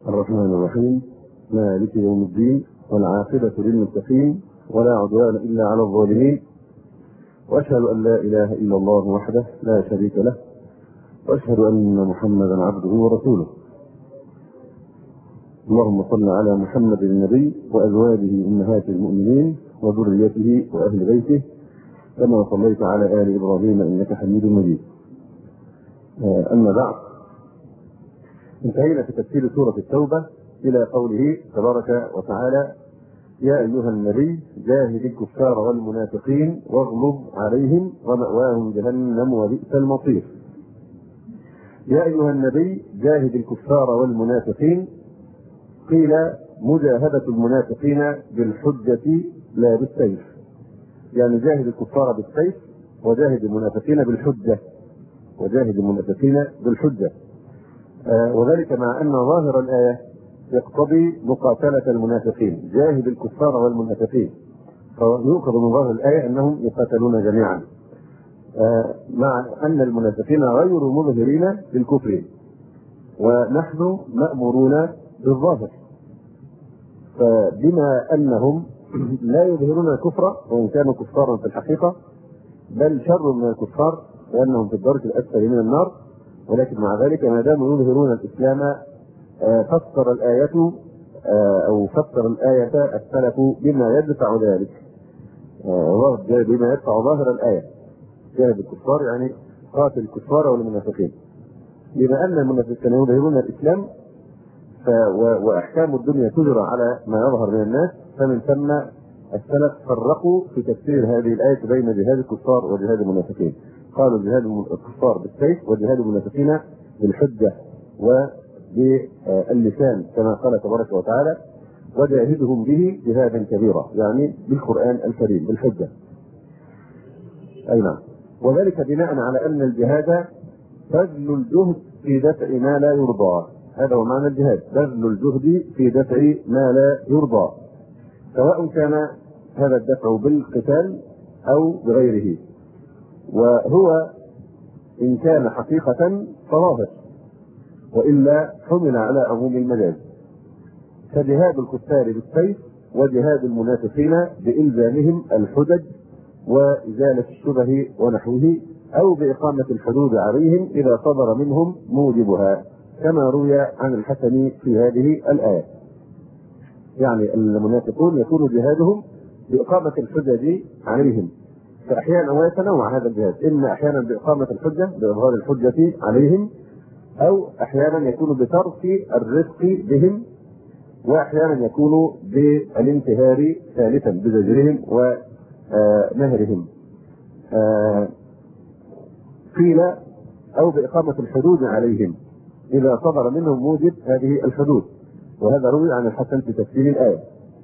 الرحمن الرحيم مالك يوم الدين والعاقبة للمتقين ولا عدوان إلا على الظالمين، وأشهد أن لا إله إلا الله وحده لا شريك له، وأشهد أن محمدا عبده ورسوله. اللهم صل على محمد النبي وأزواجه أمهات المؤمنين وذريته وأهل بيته كما صليت على آل إبراهيم إنك حميد مجيد. أما بعد، انتهينا في تفسير سورة التوبة إلى قوله تبارك وتعالى: يا أيها النبي جاهد الكفار والمنافقين واغلظ عليهم ومأواهم جهنم وبئس المصير. يا أيها النبي جاهد الكفار والمنافقين، قيل مجاهدة المنافقين بالحجة لا بالسيف، يعني جاهد الكفار بالسيف وجاهد المنافقين بالحجة، وجاهد المنافقين بالحجة. وذلك مع أن ظاهر الآية يقتضي مقاتلة المنافقين، جاهد الكفار والمنافقين، فيؤخذ من ظاهر الآية أنهم يقاتلون جميعا، مع أن المنافقين غير مظهرين للكفر ونحن مأمورون بالظاهر. فبما أنهم لا يظهرون الكفر وإن كانوا كفارا في الحقيقة، بل شر من الكفار لأنهم في الدرك الأسفل من النار، ولكن مع ذلك ما داموا يظهرون الإسلام فسر الآية أو فسر الآية السلف بما يدفع ذلك، بما يدفع ظاهر الآية. جاهد الكفار يعني قاتل الكفار والمنافقين، بما أن المنافقين يظهرون الإسلام وأحكام الدنيا تجرى على ما يظهر من الناس، فمن ثم السلف فرقوا في تفسير هذه الآية بين جهاد الكفار وجهاد المنافقين. قالوا جهاد الكفار بالسيف وجهاد المنافقين بالحجة وباللسان، كما قال تبارك وتعالى: وجاهدهم به جهادا كبيرا، يعني بالقرآن الكريم بالحجة. أي نعم. وذلك بناء على أن الجهاد بذل الجهد في دفع ما لا يرضى، هذا هو معنى الجهاد، بذل الجهد في دفع ما لا يرضى، سواء كان هذا الدفع بالقتال أو بغيره. وهو إن كان حقيقة فظاهر، وإلا حمل على عموم المجاز، فجهاد الكفار بالسيف وجهاد المنافقين بإلزامهم الحجج وإزالة الشبه ونحوه، أو بإقامة الحدود عليهم إذا صدر منهم موجبها، كما روي عن الحسن في هذه الآية. يعني المنافقون يكون جهادهم بإقامة الحجج عليهم، فأحيانا ويتنوع هذا الجهاد، إما أحيانا بإقامة الحجة بإظهار الحجة عليهم، أو أحيانا يكون بترك الرفق بهم، وأحيانا يكون بالانتهار ثالثا بزجرهم ونهرهم. قيل أو بإقامة الحدود عليهم إذا صدر منهم موجب هذه الحدود، وهذا روي عن الحسن في تفسير الآية.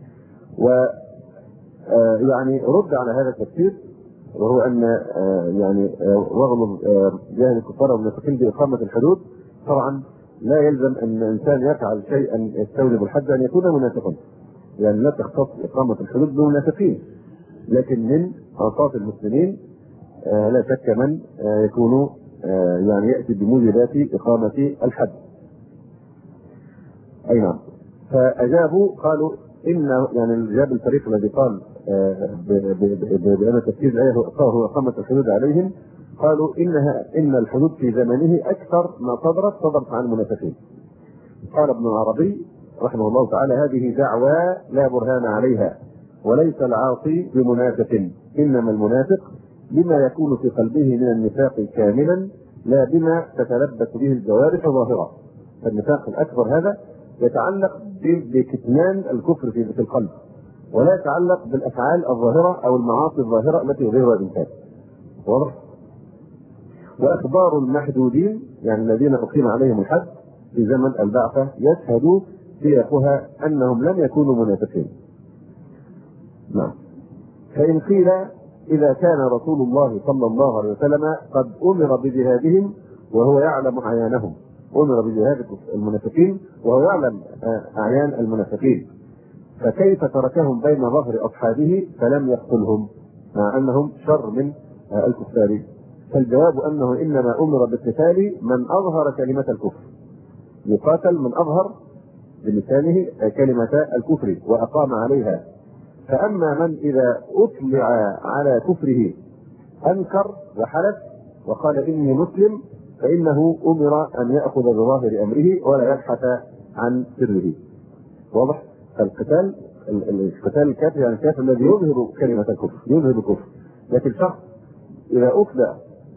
ويعني رد على هذا التفسير، وهو أن يعني واغلظ جاهد الكفار والمنافقين بإقامة الحدود، طبعا لا يلزم أن الإنسان يفعل شيئا يستوجب الحد أن يكون منافقا، يعني لا تختص إقامة الحدود بالمنافقين، لكن من أوصاف المسلمين لا شك من يكون يعني يأتي بموجبات إقامة الحد. أي نعم. فأجابوا قالوا إن يعني الجاب الفريق الذي قال بأن تفسير الآية هو إقامة الحدود عليهم، قالوا إن الحدود في زمنه أكثر ما صدرت عن المنافقين. قال ابن العربي رحمه الله تعالى: هذه دعوى لا برهان عليها، وليس العاصي بمنافق، إنما المنافق بما يكون في قلبه من النفاق كاملا، لا بما تتلبس به الجوارح ظاهرة. النفاق الأكبر هذا يتعلق بكتمان الكفر في القلب، ولا يتعلق بالأفعال الظاهرة أو المعاصي الظاهرة التي يظهرها الإنسان. واضح؟ وأخبار المحدودين، يعني الذين أقيم عليهم الحد في زمن البعثة، يشهد سياقها أنهم لم يكونوا منافقين. نعم. فإن قيل إذا كان رسول الله صلى الله عليه وسلم قد أمر بجهادهم وهو يعلم أعيانهم، أمر بجهاد المنافقين وهو يعلم أعيان المنافقين، فكيف تركهم بين ظهر أصحابه فلم يقتلهم مع أنهم شر من الكفار؟ فالجواب أنه إنما أمر بالقتال من أظهر كلمة الكفر، يقاتل من أظهر بلسانه كلمة الكفر وأقام عليها. فأما من إذا أطلع على كفره أنكر وحلف وقال إني مسلم فإنه أمر أن يأخذ بظاهر أمره ولا يبحث عن سره. واضح؟ القتال الكافر يعني الكافر الذي يظهر كلمة الكفر، يظهر الكفر. لكن شخص إذا أطلع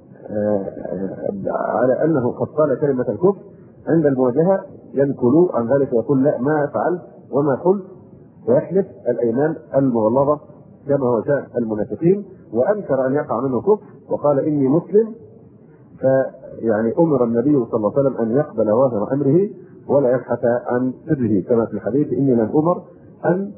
على أنه قد قال كلمة الكفر عند المواجهة ينكل عن ذلك ويقول لا ما فعلت وما قلت، ويحلف الأيمان المغلظة كما هو شأن المنافقين، وأنكر أن يقع منه كفر وقال إني مسلم. فيعني أمر النبي صلى الله عليه وسلم أن يقبل ظاهر أمره ولا يبحث عن سره، كما في الحديث إني لم أمر أن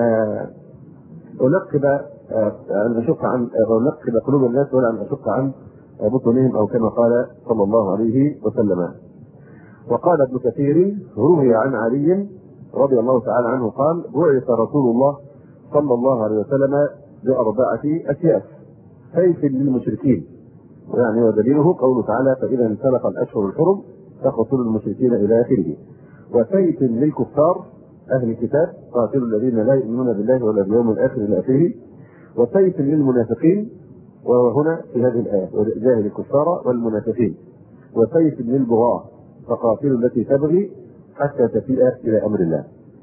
أنقب قلوب الناس ولا أن أشق عن بطونهم، أو كما قال صلى الله عليه وسلم. وقال ابن كثير روي عن علي رضي الله تعالى عنه قال بعث رسول الله صلى الله عليه وسلم ب4 أسياف: سيف للمشركين، يعني ودليله قوله تعالى فإذا انسلخ الأشهر الحرم فاقتلوا المشركين إلى آخره. وسيف للكفار أهل الكتاب قاتلوا الذين لا يؤمنون بالله ولا باليوم الآخر إلى آخره. وسيف للمنافقين، وهنا في هذه الآية جاهد الكفار والمنافقين. وسيف للبغاة فقاتلوا التي تبغي حتى تفيء إلى أمر الله.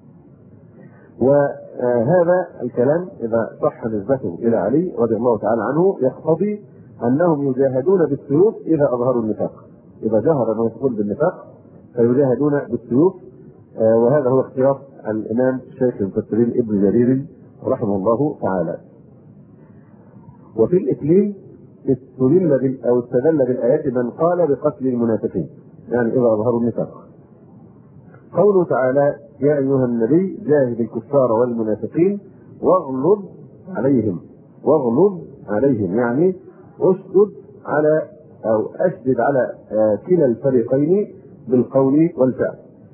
وهذا الكلام إذا صح نسبته إلى علي رضي الله تعالى عنه يقتضي أنهم يجاهدون بالسيوف إذا أظهروا النفاق. إذا جهر المنافقون بالنفاق فيجاهدون بالسيوف. وهذا هو اختيار الإمام شيخ المفسرين ابن جرير رحمه الله تعالى. وفي الإكليل استدل بالآيات من قال بقتل المنافقين، يعني إذا أظهروا النفاق. قوله تعالى يا أيها النبي جاهد الكفار والمنافقين واغلظ عليهم. واغلظ عليهم يعني أشدد على أو أشدد على كلا الفريقين بالقول والفعل.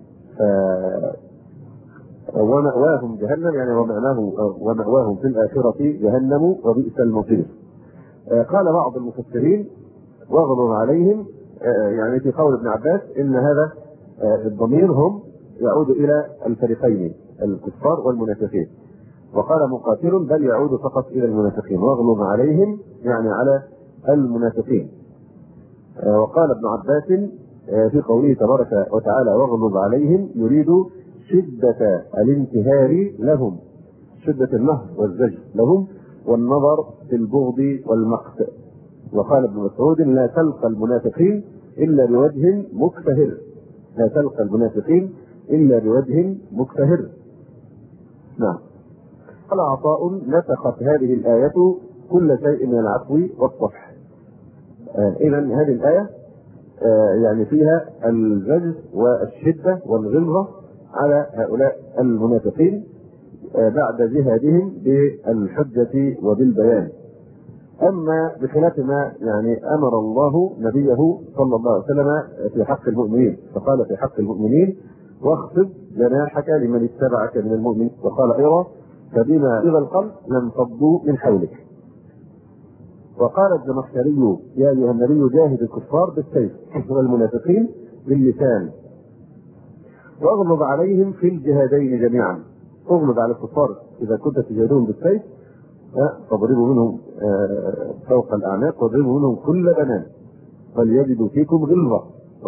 ومأواهم جهنم، يعني ومأواهم في الآخرة جهنم وبئس المصير. قال بعض المفسرين واغلظ عليهم يعني في قول ابن عباس إن هذا الضمير هم يعود إلى الفريقين الكفار والمنافقين. وقال مقاتل بل يعود فقط إلى المنافقين، واغلظ عليهم يعني على المنافقين. وقال ابن عباس في قوله تبارك وتعالى واغلظ عليهم يريد شدة الانتهار لهم، شدة النهر والزجر لهم والنظر في البغض والمقت. وقال ابن مسعود لا تلقى المنافقين إلا بوجه مكتهر. لا تلقى المنافقين إلا بوجه مكتهر. نعم. قال عطاء نسخت هذه الآية كل شيء من العفو والصفح. إذن هذه الآية يعني فيها الزجر والشدة والغلظة على هؤلاء المنافقين بعد جهادهم بالحجة وبالبيان. أما بخلاف ما يعني أمر الله نبيه صلى الله عليه وسلم في حق المؤمنين، فقال في حق المؤمنين واخفض جناحك لمن اتبعك من المؤمنين، وقال أيضا فبما إذا القلب لانفضوا من حولك. وقال الزمخشري يا أيها النبي جاهد الكفار بالسيف والمنافقين باللسان واغلظ عليهم في الجهادين جميعا. اغلظ على الكفار إذا كنت تجاهدون بالسيف فاضربوا منهم فوق الأعناق واضربوا منهم كل بنان وليجدوا فيكم غلظة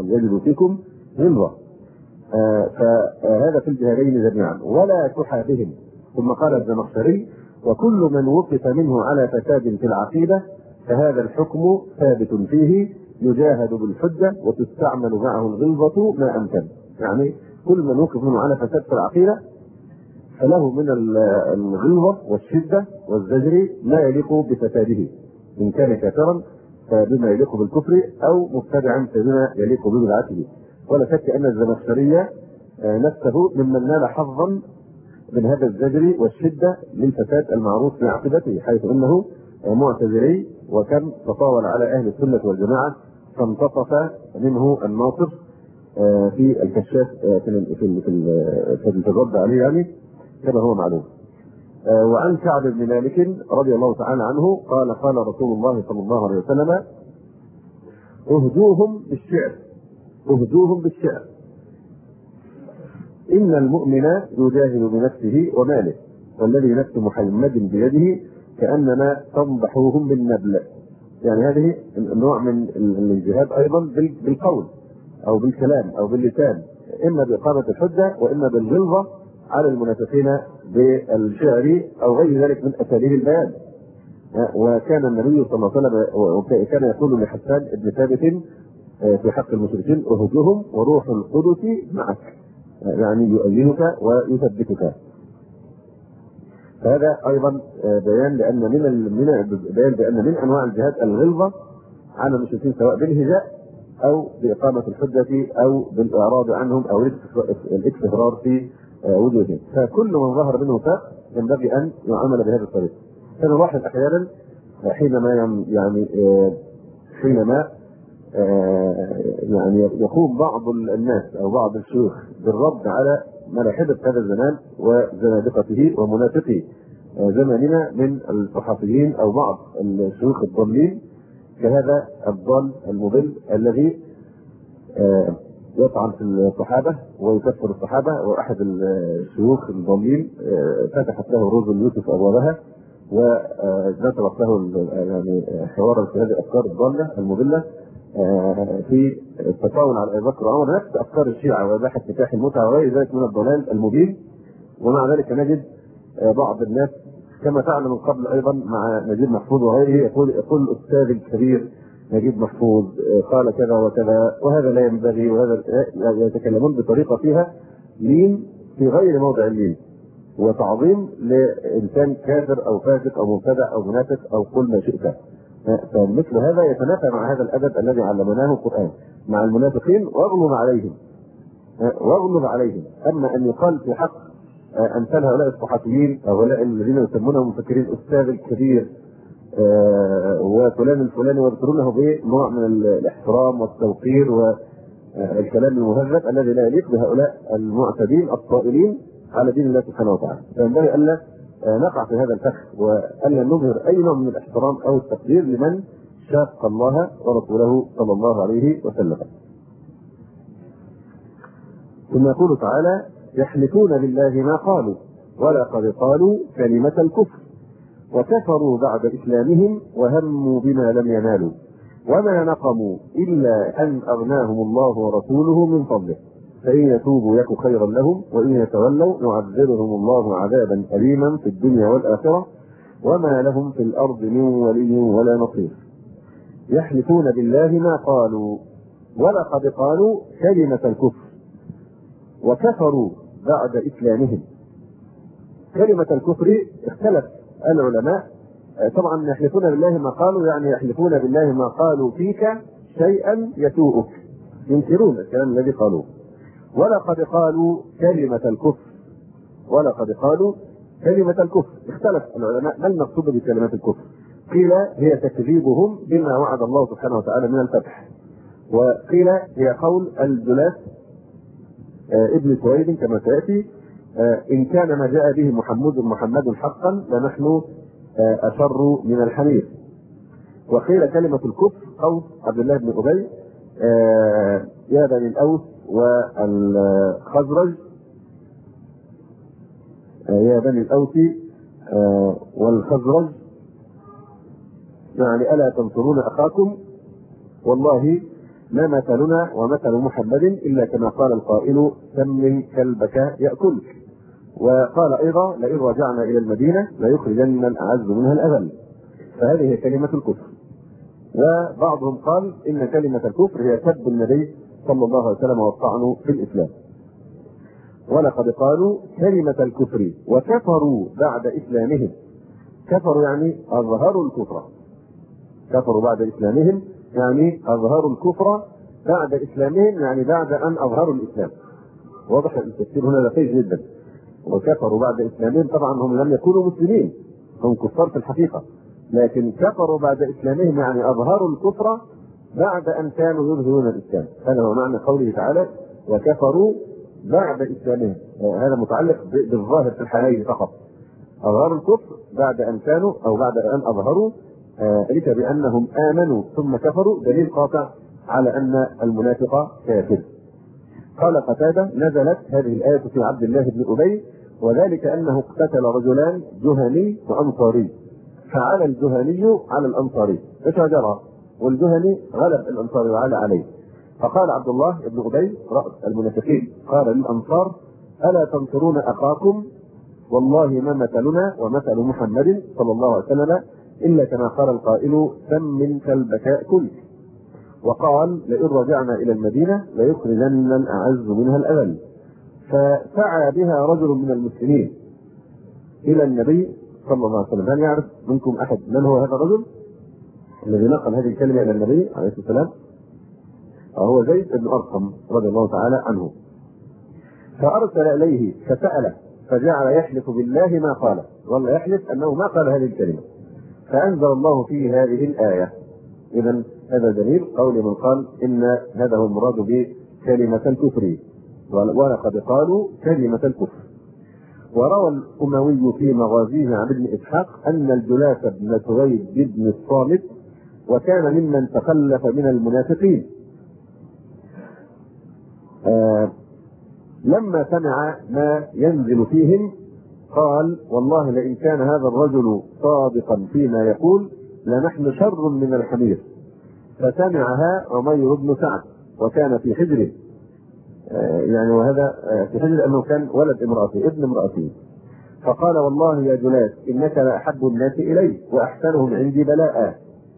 فهذا في الجهادين جميعا ولا تحابهم. ثم قال الزمخشري وكل من وقف منه على فساد في العقيدة فهذا الحكم ثابت فيه يجاهد بالحجة وتستعمل معه الغلظة ما أمكن. يعني كل من وقف منه على فساد في العقيدة فله من الغلظة والشدة والزجر ما يليق بفساده، إن كان كافرا فبما يليق بالكفر أو مبتدعا فبما يليق ببدعته. ولا شك أن الزمخشري نفسه ممن نال حظا من هذا الزجر والشدة للفساد المعروف في عقيدته، حيث أنه معتزلي وكم تطاول على أهل السنة والجماعة فانتصف منه الناصر في الكشاف في الرد عليه يعني كما هو معلوم. وعن كعب بن مالك رضي الله تعالى عنه قال قال رسول الله صلى الله عليه وسلم اهدوهم بالشعر إن المؤمن يجاهد بنفسه وماله والذي نفس محمد بيده كأنما تنضحوهم بالنبل. يعني هذه النوع من الجهاد أيضا بالقول أو بالكلام أو باللسان، إما بإقامة الحجة وإما بالغلظة على المنافقين بالشعر أو غير ذلك من أساليب البيان. وكان النبي صلى الله عليه وسلم كان يقول لحسان بن ثابت في حق المشركين: اهجهم وروح القدس معك، يعني يؤيدك ويثبتك. فهذا ايضا بيان بان من انواع الجهاد الغلظه على المشركين، سواء بالهجاء او باقامه الحجه او بالاعراض عنهم او الاكفرار في وجوههم. فكل من ظهر منه فاق ينبغي ان يعامل بهذه الطريقه. فنلاحظ احيانا حينما يعني يقوم بعض الناس او بعض الشيوخ بالرد على ملاحدة هذا الزمان وزنادقته ومنافقي زماننا من الصحفيين او بعض الشيوخ الضالين، كهذا الضال المضل الذي يطعن في الصحابه ويكفر الصحابه. واحد الشيوخ الضالين فتحت له روز يوسف ابوابها ونشرت له يعني حوارا في هذه الافكار الضاله المضله في التطاول على ابي بكر وعمر، نفس افكار الشيعه واباحه نكاح المتعه وغير ذلك من الضلال المبين. ومع ذلك نجد بعض الناس كما فعل من قبل ايضا مع نجيب محفوظ وغيره يقول الاستاذ الكبير نجيب محفوظ قال كذا وكذا وهذا لا ينبغي، وهذا يتكلمون بطريقه فيها لين في غير موضع اللين وتعظيم لانسان كافر او فاسق او مبتدع او منافق او قل ما شئت. فمثل هذا يتنافى مع هذا الادب الذي علمناه القران مع المنافقين واغلظ عليهم. اما ان يقال في حق امثال هؤلاء الصحفيين او هؤلاء الذين يسمونهم مفكرين الاستاذ الكبير وفلان الفلاني ويذكرونه بنوع من الاحترام والتوقير والكلام المهذب الذي لا يليق بهؤلاء المعتدين الطائلين على دين الله سبحانه وتعالى. فينبغي الا نقع في هذا الفخ والا نظهر اي نوع من الاحترام او التقدير لمن شاق الله ورسوله صلى الله عليه وسلم. ثم يقول تعالى: يحلفون بالله ما قالوا ولقد قالوا كلمة الكفر وكفروا بعد إسلامهم وهموا بما لم ينالوا وما نقموا إلا أن أغناهم الله ورسوله من فضله فإن يتوبوا يك خيرا لهم وإن يتولوا نعذبهم الله عذابا أليما في الدنيا والآخرة وما لهم في الأرض من ولي ولا نصير. يحلفون بالله ما قالوا ولقد قالوا كلمة الكفر وكفروا بعد إسلامهم. كلمة الكفر اختلف العلماء، طبعا يحلفون بالله ما قالوا يعني يحلفون بالله ما قالوا فيك شيئا يسوءك، ينكرون الكلام الذي قالوه. ولقد قالوا كلمة الكفر، ولقد قالوا كلمة الكفر، اختلف العلماء ما المقصود بكلمة الكفر. قيل هي تكذيبهم بما وعد الله سبحانه وتعالى من الفتح، وقيل هي قول الجلاس ابن سويد كما سيأتي: إن كان ما جاء به محمد حقا لنحن أشر من الحمير. وقيل كلمة الكفر قول عبد الله بن أبي: يا بني الأوس والخزرج، يا بني الأوس والخزرج، يعني ألا تنصرون أخاكم والله ما مثلنا ومثل محمد إلا كما قال القائل: سمن كلبك يأكلك. وقال أيضا: لئن رجعنا إلى المدينة ليخرجن الأعز منها الأذل. فهذه هي كلمة الكفر. وبعضهم قال إن كلمة الكفر هي سب النبي صلى الله عليه وسلم والطعن في الإسلام. ولقد قالوا كلمة الكفر وكفروا بعد إسلامهم. كفروا يعني أظهروا الكفر، كفروا بعد إسلامهم يعني أظهروا الكفر بعد إسلامهم، يعني بعد أن أظهروا الإسلام. واضح التفسير هنا دقيق جدا. وكفروا بعد إسلامهم، طبعا هم لم يكونوا مسلمين، هم كفار في الحقيقة، لكن كفروا بعد إسلامهم يعني أظهروا الكفر بعد أن كانوا يظهرون الإسلام. هذا هو معنى قوله تعالى: وكفروا بعد إسلامهم. هذا متعلق بالظاهر في الحالين فقط. أظهروا الكفر بعد أن كانوا أو بعد أن أظهروا، لك بأنهم آمنوا ثم كفروا، دليل قاطع على أن المنافق كافر. قال قتادة: نزلت هذه الآية في عبد الله بن أبي، وذلك أنه اقتتل رجلان جهني وأنصاري، فعلى الجهني على الأنصاري فشجرة، والجهني غلب الأنصاري وعلى عليه. فقال عبد الله بن أبي رأس المنافقين قال للأنصار: ألا تنصرون أخاكم؟ والله ما مثلنا ومثل محمد صلى الله عليه وسلم إلا كما قال القائل: سم كالبكاء كل. وقال: لئن رجعنا إلى المدينة ليخرجن الأعز منها الأذل. فسعى بها رجل من المسلمين إلى النبي صلى الله عليه وسلم. هل يعرف منكم أحد من هو هذا الرجل الذي نقل هذه الكلمة إلى النبي عليه الصلاة والسلام؟ هو زيد بن أرقم رضي الله تعالى عنه. فأرسل إليه فسأله، فجعل يحلف بالله ما قال، والله يحلف أنه ما قال هذه الكلمة. فأنزل الله فيه هذه الآية. إذا هذا دليل قول من قال إن هذا هو المراد بكلمة الكفر، ولقد قالوا كلمة الكفر. وروى الأموي في مغازيه عن ابن إسحاق أن الجلاس بن سويد بن الصامت وكان ممن تخلف من المنافقين، لما سمع ما ينزل فيهم قال: والله لئن كان هذا الرجل صادقا فيما يقول لنحن شر من الحمير. فسمعها عمير بن سعد وكان في حجره، يعني وهذا في حجر أنه كان ولد امرأته ابن امرأته. فقال: والله يا جلاس إنك لأحب الناس إلي وأحسنهم عندي بلاء،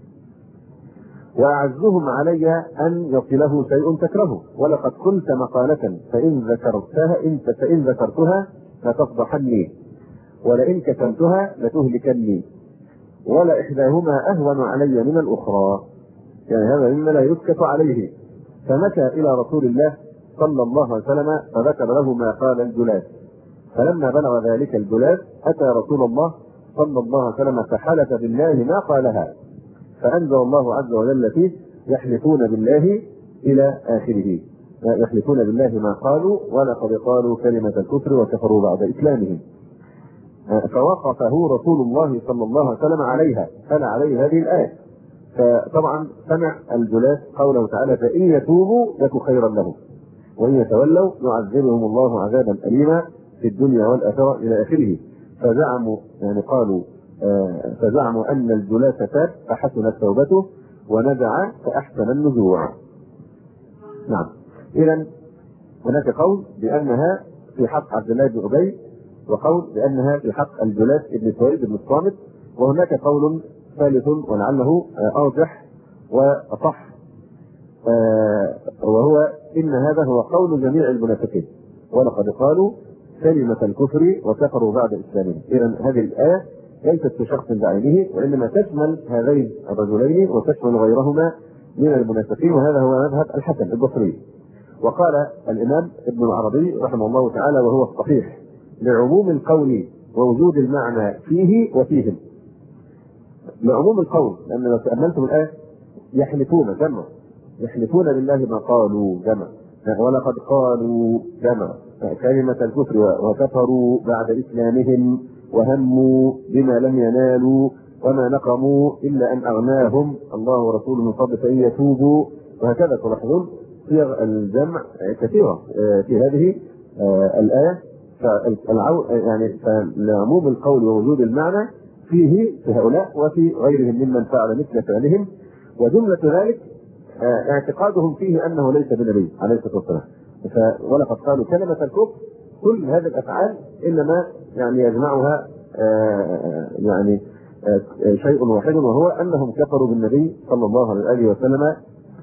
وأعزهم علي أن يصله شيء تكرهه، ولقد قلت مقالة فإن ذكرتها لتفضحني، ولئن كتمتها لتهلكني، ولا إحداهما أهون علي من الأخرى. يعني هذا مما لا يسكت عليه. فمشى إلى رسول الله صلى الله عليه وسلم فذكر له ما قال الجلاس. فلما بلغ ذلك الجلاس أتى رسول الله صلى الله عليه وسلم فحلف بالله ما قالها، فأنزل الله عز وجل فيه: يحلفون بالله إلى آخره، يحلفون بالله ما قالوا ولقد قالوا كلمة الكفر وكفروا بعد إسلامهم. فوقفه رسول الله صلى الله عليه وسلم عليها، تلا عليه هذه الآية. فطبعا سمع الجلاس قوله تعالى: فإن يتوبوا يك خيرا لهم وإن يتولوا يعذبهم الله عذابا أليما في الدنيا والآخرة إلى آخره. فزعموا يعني قالوا فزعموا أن الجلاس تاب فحسنت توبته ونزع فأحسن النزوع. نعم. إذا هناك قول بأنها في حق عبد الله بن أبي، وقول بأنها في حق الجلاس بن سويد بن الصامت، وهناك قول ثالث ولعله أرجح وأصح، وهو إن هذا هو قول جميع المنافقين، ولقد قالوا كلمة الكفر وكفروا بعد إسلامهم. إذا هذه الآية ليست في شخص بعينه، وإنما تشمل هذين الرجلين وتشمل غيرهما من المنافقين، وهذا هو مذهب الحسن البصري. وقال الإمام ابن العربي رحمه الله تعالى وهو الصحيح: لعموم القول ووجود المعنى فيه وفيهم. لعموم القول، لأن لو تأملتم الآية يحلفون جمع، يحلفون بالله ما قالوا جمع، ولقد قالوا جمع كلمة الكفر وكفروا بعد إسلامهم وهموا بما لم ينالوا وما نقموا إلا أن أغناهم الله ورسوله من فضل فإن يتوبوا، وهكذا تلاحظون صيغ الجمع كثيرة في هذه الآية. يعني فلعموم القول ووجود المعنى فيه في هؤلاء وفي غيرهم ممن فعل مثل فعلهم، وجملة ذلك اعتقادهم فيه أنه ليس بنبي عليه الصلاة والسلام. ولقد قالوا كلمة الكفر، كل هذه الأفعال إنما يعني يجمعها يعني شيء واحد، وهو أنهم كفروا بالنبي صلى الله عليه وسلم.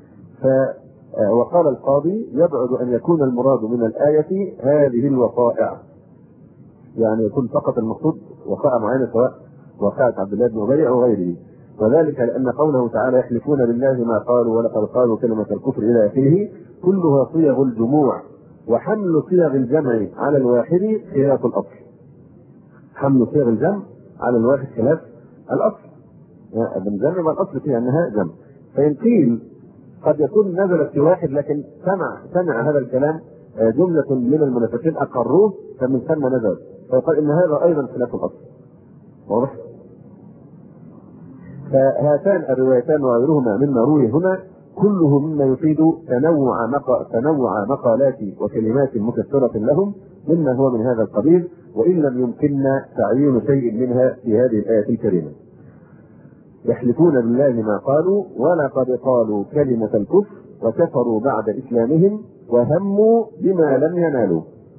وقال القاضي: يبعد أن يكون المراد من الآية هذه الوقائع، يعني يكون فقط المقصود وقائع معينة سواء وقعت عبد الله بن أبي أو غيره، وذلك لأن قوله تعالى: يحلفون بالله ما قالوا ولقد قالوا كلمة الكفر إلى آخره كلها صيغ الجموع، وحمل صيغ الجمع على الواحد خلاف الأصل. حمل صيغ الجمع على الواحد خلاف الأصل، الجمع والأصل فيها أنها جمع. فإن قيل قد يكون نزلت في واحد لكن سمع هذا الكلام جملة من المنافقين أقروه فمن ثم نزل، فيقال إن هذا أيضا خلاف الأصل. واضح؟ فهاتان الروايتان وغيرهما مما روي هنا كله مما يفيد تنوع مقالات وكلمات مكثرة لهم مما هو من هذا القبيل، وإن لم يمكننا تعيين شيء منها في هذه الآية الكريمة. يحلفون بالله ما قالوا ولقد قالوا كلمة الكفر وكفروا بعد إسلامهم وهموا بما لم ينالوا.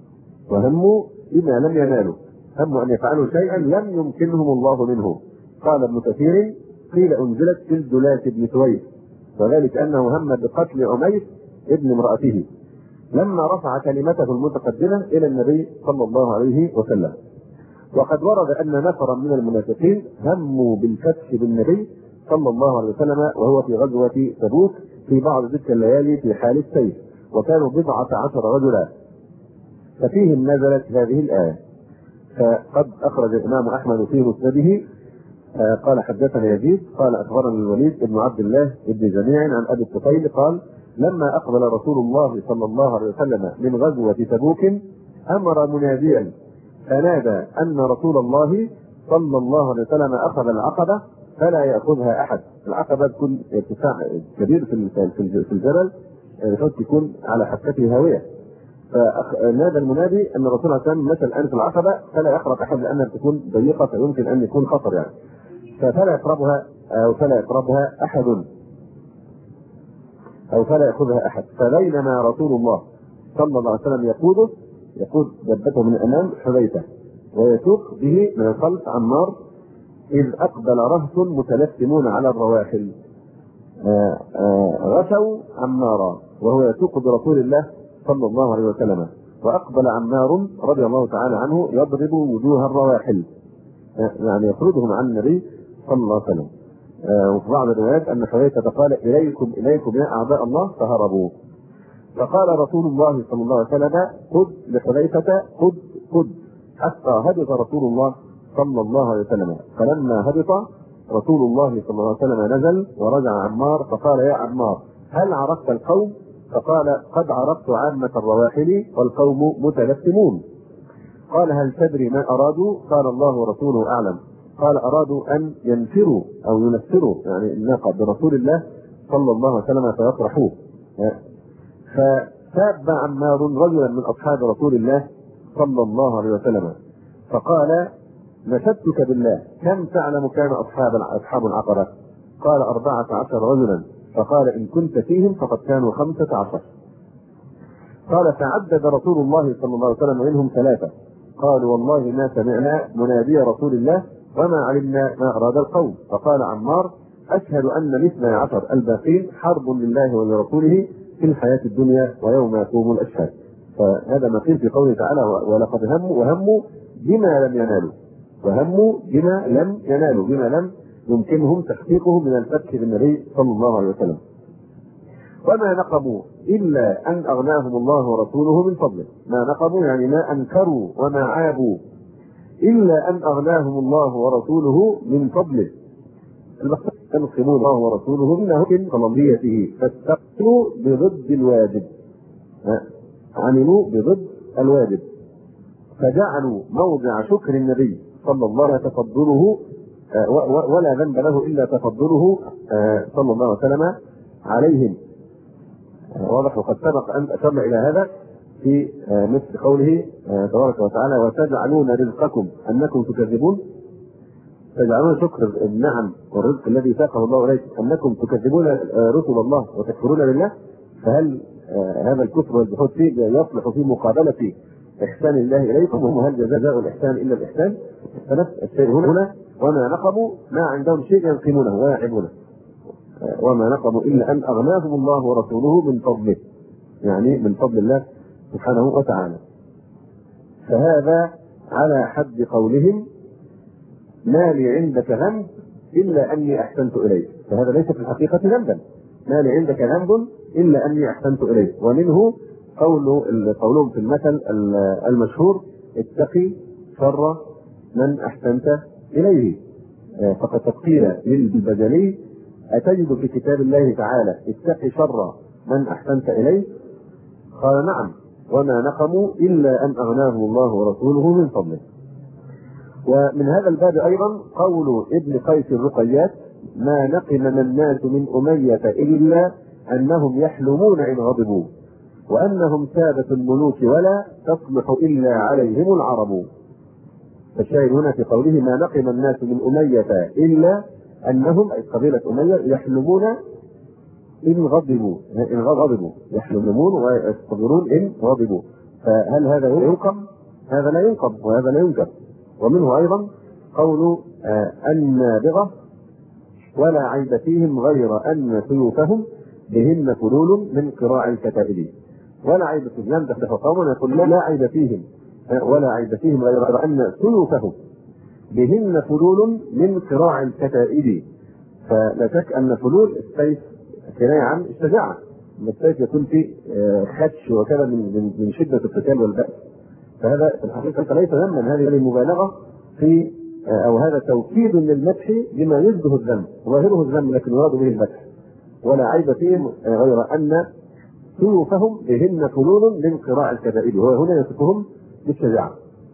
هموا أن يفعلوا شيئا لم يمكنهم الله منه. قال ابن كثير: قيل أنزلت في الجلاة بن سويد، وذلك أنه هم بقتل عمير ابن امرأته لما رفع كلمته المتقدمة إلى النبي صلى الله عليه وسلم. وقد ورد أن نفرا من المنافقين هموا بالفتح بالنبي صلى الله عليه وسلم وهو في غزوة تبوك في بعض تلك الليالي في حال السيف، وكانوا 14 رجلا، ففيهم نزلت هذه الآية. فقد أخرج الإمام أحمد في مسنده قال: حدثنا يزيد قال: أخبرنا الوليد بن عبد الله بن جميع عن أبي الطفيل قال: لما أقبل رسول الله صلى الله عليه وسلم من غزوة تبوك أمر مناديا فنادى أن رسول الله صلى الله عليه وسلم أخذ العقبة فلا يأخذها أحد. العقبة تكون ارتفاع كبير في الجبل، بحيث تكون على حافته هاوية. فنادى المنادي أن الرسول صلى الله عليه وسلم مشى الآن في العقبة فلا يقرب أحد لأنها تكون ضيقة فيمكن أن يكون خطر يعني، فلا يقربها أحد أو فلا يأخذها أحد. فبينما رسول الله صلى الله عليه وسلم يقود دبته من الأمام حذيفة ويسوق به من الخلف عمار، إذ أقبل رهط متلثمون على الرواحل غشوا عمارا وهو يسوق برسول الله صلى الله عليه وسلم، وأقبل عمار رضي الله تعالى عنه يضرب وجوه الرواحل، يعني يطردهم عن النبي صلى الله عليه وسلم. وفي بعض الروايات أن حذيفة قال: إليكم يا أعداء الله، فهربوا. فقال رسول الله صلى الله عليه وسلم: خذ لحذيفة، خذ، حتى هبط رسول الله صلى الله عليه وسلم. فلما هبط رسول الله صلى الله عليه وسلم نزل ورجع عمار فقال: يا عمار، هل عرفت القوم؟ فقال: قد عرفت عامة الرواحل والقوم متلثمون. قال: هل تدري ما أرادوا؟ قال: الله ورسوله أعلم. قال: أرادوا أن ينفروا أو ينفروا يعني الناقة برسول الله صلى الله عليه وسلم فيطرحوه. فساب عمار رجلا من أصحاب رسول الله صلى الله عليه وسلم فقال: نشدتك بالله، كم تعلم كان أصحاب العقبة؟ قال: 14 رجلا. فقال: إن كنت فيهم فقد كانوا 15. قال: فعدد رسول الله صلى الله عليه وسلم منهم 3. قالوا: والله ما سمعنا منادي رسول الله وما علمنا ما أراد القوم. فقال عمار: أشهد أن 12 الباقين حرب لله ولرسوله في الحياة الدنيا ويوم يقوم الأشهاد. فهذا ما قيل في قوله تعالى: ولقد هموا بما لم ينالوا، بما لم يمكنهم تحقيقه من الفتح بالنبي صلى الله عليه وسلم. وما نقموا إلا أن أغناهم الله ورسوله من فضله. ما نقموا يعني ما أنكروا وما عابوا إلا أن أغناهم الله ورسوله من فضله. ينقمون الله ورسوله منه من فضليته فاستقلوا بضد الواجب، عملوا بضد الواجب، فجعلوا موضع شكر النبي صلى الله عليه وسلم تفضله ولا ذنب له إلا تفضله صلى الله عليه وسلم عليهم. واضح. وقد سبق أن أشرنا إلى هذا في مثل قوله تبارك وتعالى: وتجعلون رزقكم أنكم تكذبون. تجعلون شكر النعم والرزق الذي ساقه الله إليكم أنكم تكذبون رسل الله وتكفرون بالله. فهل هذا الكفر والجحود فيه يصلح في مقابلة إحسان الله إليكم؟ وهل جزاء الإحسان إلا الإحسان؟ فنفس الشيء هنا. وما نقموا ما عندهم شيء ينقمونه ويعبونه. وما نقموا إلا أن أغناهم الله ورسوله من فضله، يعني من فضل الله سبحانه وتعالى. فهذا على حد قولهم: ما لي عندك ذنب إلا أني أحسنت إليك. فهذا ليس في الحقيقة ذنبا. ما لي عندك ذنب إلا أني أحسنت إليك. ومنه قولهم في المثل المشهور: اتقي شر من أحسنت إليه. فقد قيل للبجلي: أتجد في كتاب الله تعالى اتقي شر من أحسنت إليه؟ قال: نعم. وما نقموا إلا أن أغناهم الله ورسوله من فضله. ومن هذا الباب أيضا قول ابن قيس الرقيات: ما نقم الناس من أمية إلا أنهم يحلمون إن غضبوا، وأنهم سادة الملوك ولا تصلح إلا عليهم العرب. فالشاهد هنا في قوله ما نقم الناس من أمية إلا أنهم، أي قبيلة أمية، يحلمون إن غضبوا، يحلمون ويصبرون إن غضبوا. فهل هذا ينقم؟ هذا لا ينقم وهذا لا ينقم. ومنه أيضا قول النابغة ولا عيب فيهم غير أن سيوفهم بهن فلول من قراع الكتائب. ولا عيب فيهم، يمدح قوما يقول لا عيب فيهم، ولا عيب فيهم غير أن سيوفهم بهن فلول من قراع الكتائب. فلا شك أن فلول السيف كناية عن الشجاعة، السيف يكون فيه خدش وكذا من شدة القتال والبأس. فهذا في الحقيقة ليس ذما، هذه المبالغة في أو هذا توكيد للمدح بما يشبه الذم، ظاهره الذم لكن يراد به المدح. ولا عيب فيهم غير أن سيوفهم بهن فلول من قراع الكتائب، وهنا يصفهم بالشجاعة.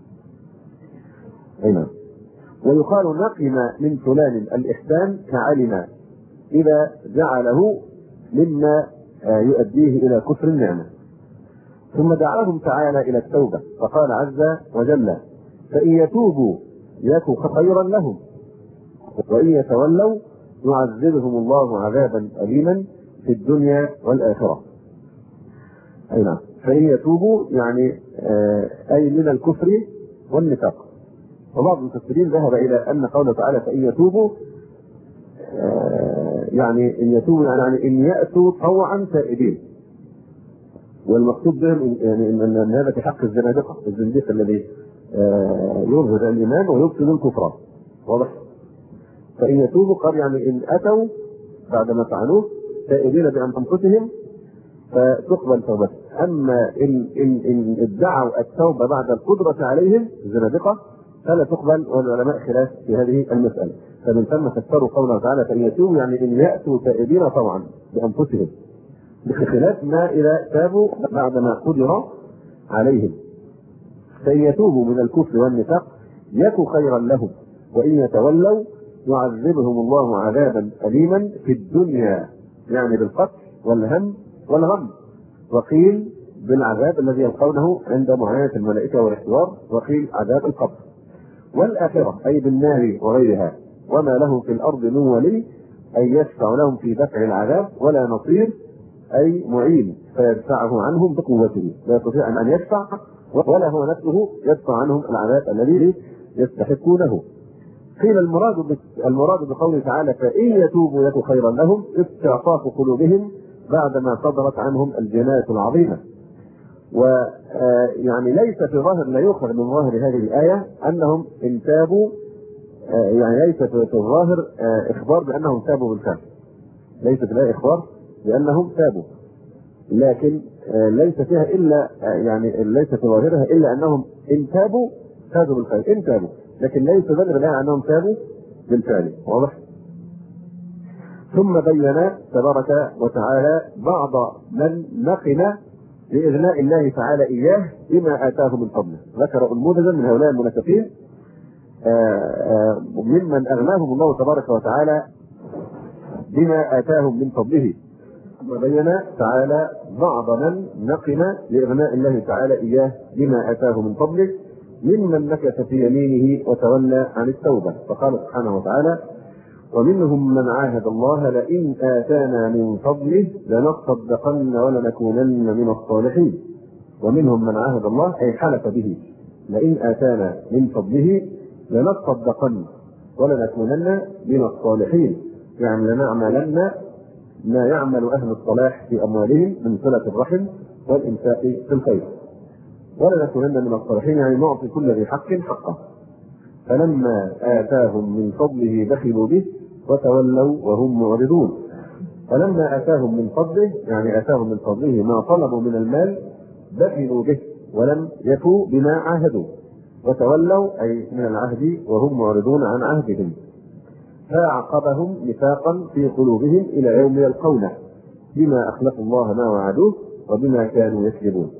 أيضا ويقال نقم من فلان الإحسان كعلم إذا جعله مما يؤديه إلى كفر النعمة. ثم دعاهم تعالى إلى التوبة فقال عز وجل فإن يتوبوا يك خيرا لهم وإن يتولوا يعذبهم الله عذابا أليما في الدنيا والآخرة. أي نعم، فإن يتوبوا يعني أي من الكفر والنفاق. وبعض المفسرين ذهب إلى أن قوله تعالى فإن يتوبوا يعني إن يتوبوا يعني إن يأتوا طوعا تائبين، والمقصود بهم يعني أن هذا في حق الزنادقة، الزنديق الذي يظهر الإيمان ويبطل الكفر. واضح؟ فإن يتوبوا قال يعني إن أتوا بعدما فعلوه تائبين بأنفسهم فتقبل توبته. أما إن ادعوا التوبة بعد القدرة عليهم الزنادقة فلا تقبل، والعلماء خلاف في هذه المسألة. فمن ثم فسروا قوله تعالى فإن يتوبوا يعني إن يأتوا تائبين طبعا بأنفسهم، بخلاف ما إذا تابوا بعدما قدر عليهم. فإن يتوبوا من الكفر والنفاق يك خيرا لهم وإن يتولوا يعذبهم الله عذابا أليما في الدنيا، يعني بالقتل والهم والغم. وقيل بالعذاب الذي يلقونه عند معاينة الملائكة والاحتوار، وقيل عذاب القبر. والآخرة أي بالنار وغيرها. وما لهم في الأرض من ولي أي يشفع لهم في دفع العذاب، ولا نصير أي معين فيدفعه عنهم بقوته، لا يستطيع أن يدفع ولا هو نفسه يدفع عنهم العذاب الذي يستحقونه. قيل المراد بقوله تعالى فإن يتوبوا يك خيرا لهم استعطاف قلوبهم بعدما صدرت عنهم الجناية العظيمة. ويعني ليس في ظاهر، لا يؤخذ من ظاهر هذه الآية أنهم إن تابوا، يعني ليس في الظاهر إخبار بأنهم تابوا بالفعل، ليس في الآية إخبار بأنهم تابوا، لكن ليس فيها إلا يعني ليس في ظاهرها إلا أنهم إن تابوا فازوا بالفعل، إن تابوا، لكن ليس ظاهر الآية أنهم تابوا بالفعل. واضح؟ ثم بين تبارك وتعالى بعض من نقل لإغناء الله تعالى إياه بما آتاه من فضله. ذكر أنموذجا من هؤلاء المنافقين ممن أغناهم الله تبارك وتعالى بما آتاهم من فضله. وبين تعالى بعض من نقل لإغناء الله تعالى إياه بما آتاه من فضله ممن نكث في يمينه وتولى عن التوبة. فقال سبحانه وتعالى ومنهم من عاهد الله لئن آتانا من فضله لنصدقن ولنكونن من الصالحين. ومنهم من عاهد الله أي حلف به لئن آتانا من فضله لنصدقن ولنكونن من الصالحين، يعني لنعملن ما يعمل أهل الصلاح في أموالهم من صلة الرحم والإنفاق في الخير، ولنكونن من الصالحين يعني نعطي كل ذي حق حقه. فلما آتاهم من فضله بخلوا به وتولوا وهم معرضون. فلما آتاهم من فضله يعني آتاهم من فضله ما طلبوا من المال بخلوا به ولم يفوا بما عاهدوا، وتولوا أي من العهد وهم معرضون عن عهدهم. فأعقبهم نفاقا في قلوبهم إلى يوم يلقونه بما أخلفوا الله ما وعدوه وبما كانوا يكذبون.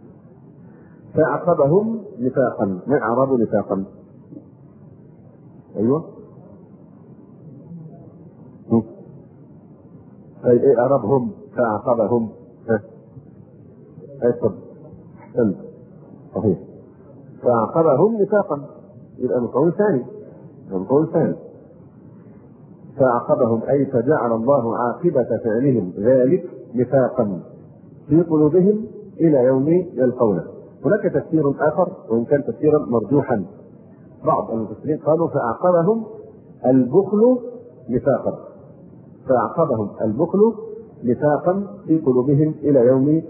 فأعقبهم نفاقا، ما أعربوا نفاقا؟ أيوة طيب إيه أعربهم؟ فأعقبهم صحيح فأعقبهم نفاقا، يبقى مقول ثاني فأعقبهم أي فجعل الله عاقبة فعلهم ذلك نفاقا في قلوبهم إلى يوم يلقونه. هناك تفسير آخر وإن كان تفسيرا مرجوحا، بعض المفسرين قالوا فأعقبهم البخل نفاقا في قلوبهم إلى يوم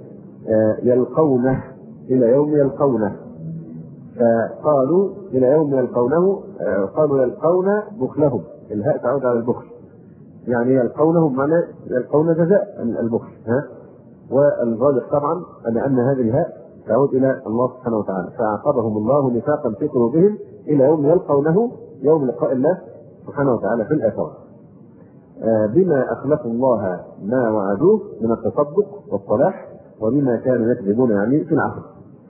يلقونه فقالوا إلى يوم يلقونه، قالوا يلقون بخلهم، الهاء تعود على البخل، يعني يلقونه معنى يلقون جزاء البخل. والراجح طبعا أن هذه الهاء تعود إلى الله سبحانه وتعالى. فأعقبهم الله نفاقا في قلوبهم إلى يوم يلقونه، يوم لقاء الله سبحانه وتعالى في الآخرة، بما أخلفوا الله ما وعدوه من التصدق والصلاح، وبما كانوا يكذبون يعني في العهد.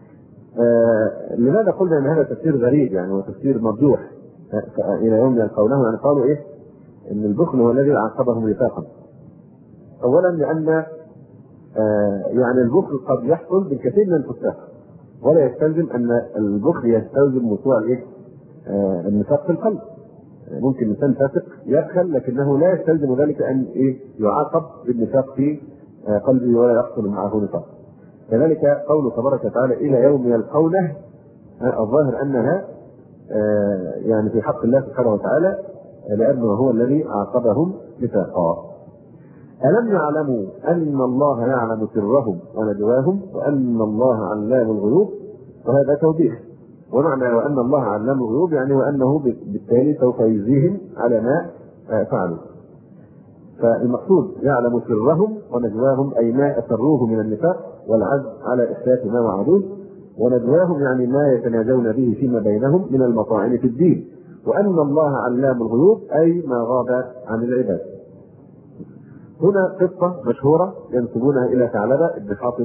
لماذا قلنا ان هذا تفسير غريب يعني وتفسير مرجوح؟ الى يوم يلقونه يعني قالوا ايه؟ ان البخل هو الذي عاقبهم نفاقا. اولا لان يعني البخل قد يحصل بالكثير من الفساق، ولا يستلزم ان البخل يستلزم وقوع النفاق في القلب. ممكن الانسان فاسق يبخل لكنه لا يستلزم ذلك ان يعاقب بالنفاق في قلبه ولا يحصل معه نفاق. كذلك قوله تبارك وتعالى الى يوم يلقونه، الظاهر انها يعني في حق الله سبحانه وتعالى، لانه هو الذي عاقبهم نفاقا. الم يعلموا ان الله يعلم سرهم ونجواهم وان الله علام الغيوب؟ وهذا توضيح. ومعنى وان الله علام الغيوب يعني وانه بالتالي سوف يجزيهم على ما فعلوا. فالمقصود يعلم سرهم ونجواهم اي ما اسروه من النفاق والعزم على إخلاف ما وعدوه، ونجواهم يعني ما يتناجون به فيما بينهم من المطاعن في الدين، وأن الله علام الغيوب أي ما غاب عن العباد. هنا قصة مشهورة ينسبونها إلى ثعلبة بن حاطب،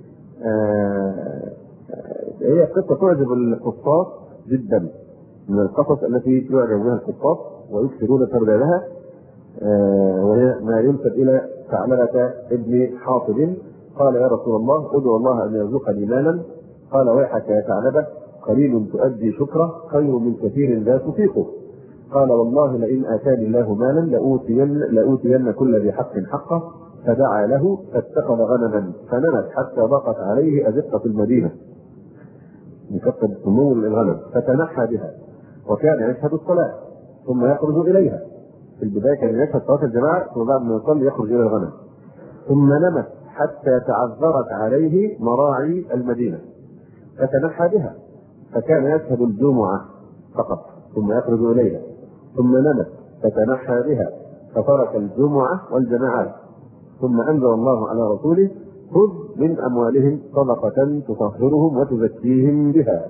هي قصة تعجب القصاص جدا، من القصص التي يعجب بها القصاص ويكثرون تردادها، وهي ما ينسب إلى ثعلبة بن حاطب. قال يا رسول الله ادعو الله ان يرزقني مالا. قال ويحك يا ثعلبة قليل تؤدي شكره خير من كثير لا تطيقه. قال والله لئن اتاني الله مالا لاوتين كل ذي حق حقه. فدعا له فاتخذ غنما فنمت حتى ضاقت عليه ازقه المدينه من كثره سمو الغنم، فتنحى بها وكان يشهد الصلاه ثم يخرج اليها. في البدايه كان يشهد صلاه الجماعه ثم بعد ما يصلي يخرج الى الغنم، ثم نمت حتى تعذرت عليه مراعي المدينة فتنحى بها، فكان يشهد الجمعة فقط ثم يخرج إليها، ثم نمت فتنحى بها فترك الجمعة والجماعات، ثم أنزل الله على رسوله خذ من أموالهم صدقة تطهرهم وتزكيهم بها.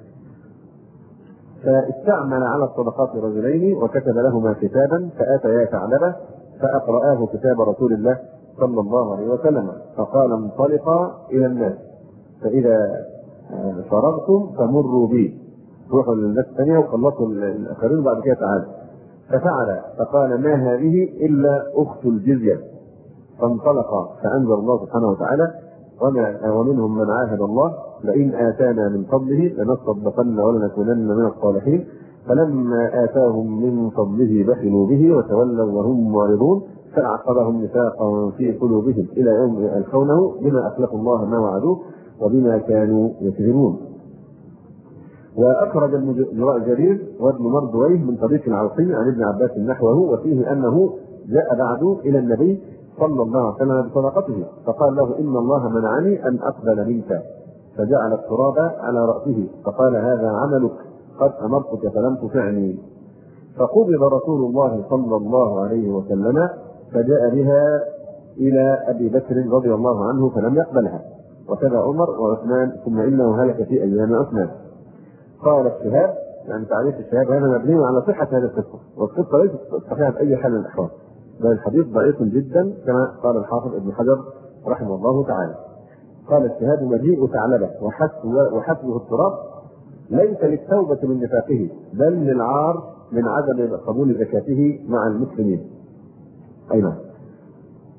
فاستعمل على الصدقات رجلين وكتب لهما كتابا فأتيا ثعلبة فأقرآه كتاب رسول الله صلى الله عليه وسلم، فقال انطلقا إلى الناس فإذا فرغتم فمروا بي، روحوا للناس الثانية وخلصوا الآخرين بعد كده تعالوا. ففعل فقال ما هذه إلا أخت الجزية، فانطلقا فأنزل الله سبحانه وتعالى ومنهم من عاهد الله لئن آتانا من فضله لنصدقن ولنكونن من الصالحين، فلما آتاهم من فضله بخلوا به وتولوا وهم معرضون، فأعقبهم نفاقا في قلوبهم إلى يوم يلقونه بما أخلفوا الله ما وعدوه وبما كانوا يكذبون. وأخرج جرير وابن مردويه من طريق العوقي عن ابن عباس نحوه، وفيه أنه جاء بعد إلى النبي صلى الله عليه وسلم بصدقته فقال له إن الله منعني أن أقبل منك، فجعل التراب على رأسه فقال هذا عملك قد أمرتك فلم تطعني. فقبض رسول الله صلى الله عليه وسلم فجاء بها إلى أبي بكر رضي الله عنه فلم يقبلها، وكذا عمر وعثمان، ثم إنه هلك في أيام عثمان. قال الشهاب يعني تعريف الشهاب هذا مبني على صحة هذه القصة، والقصة ليست صحيحة بأي حال من الأحوال، بل الحديث ضعيف جدا كما قال الحافظ ابن حجر رحمه الله تعالى. قال الشهاب مجيء ثعلبة وحسبه التراب ليس للتوبة من نفاقه بل للعار من عدم قبول زكاته مع المسلمين. أي نعم.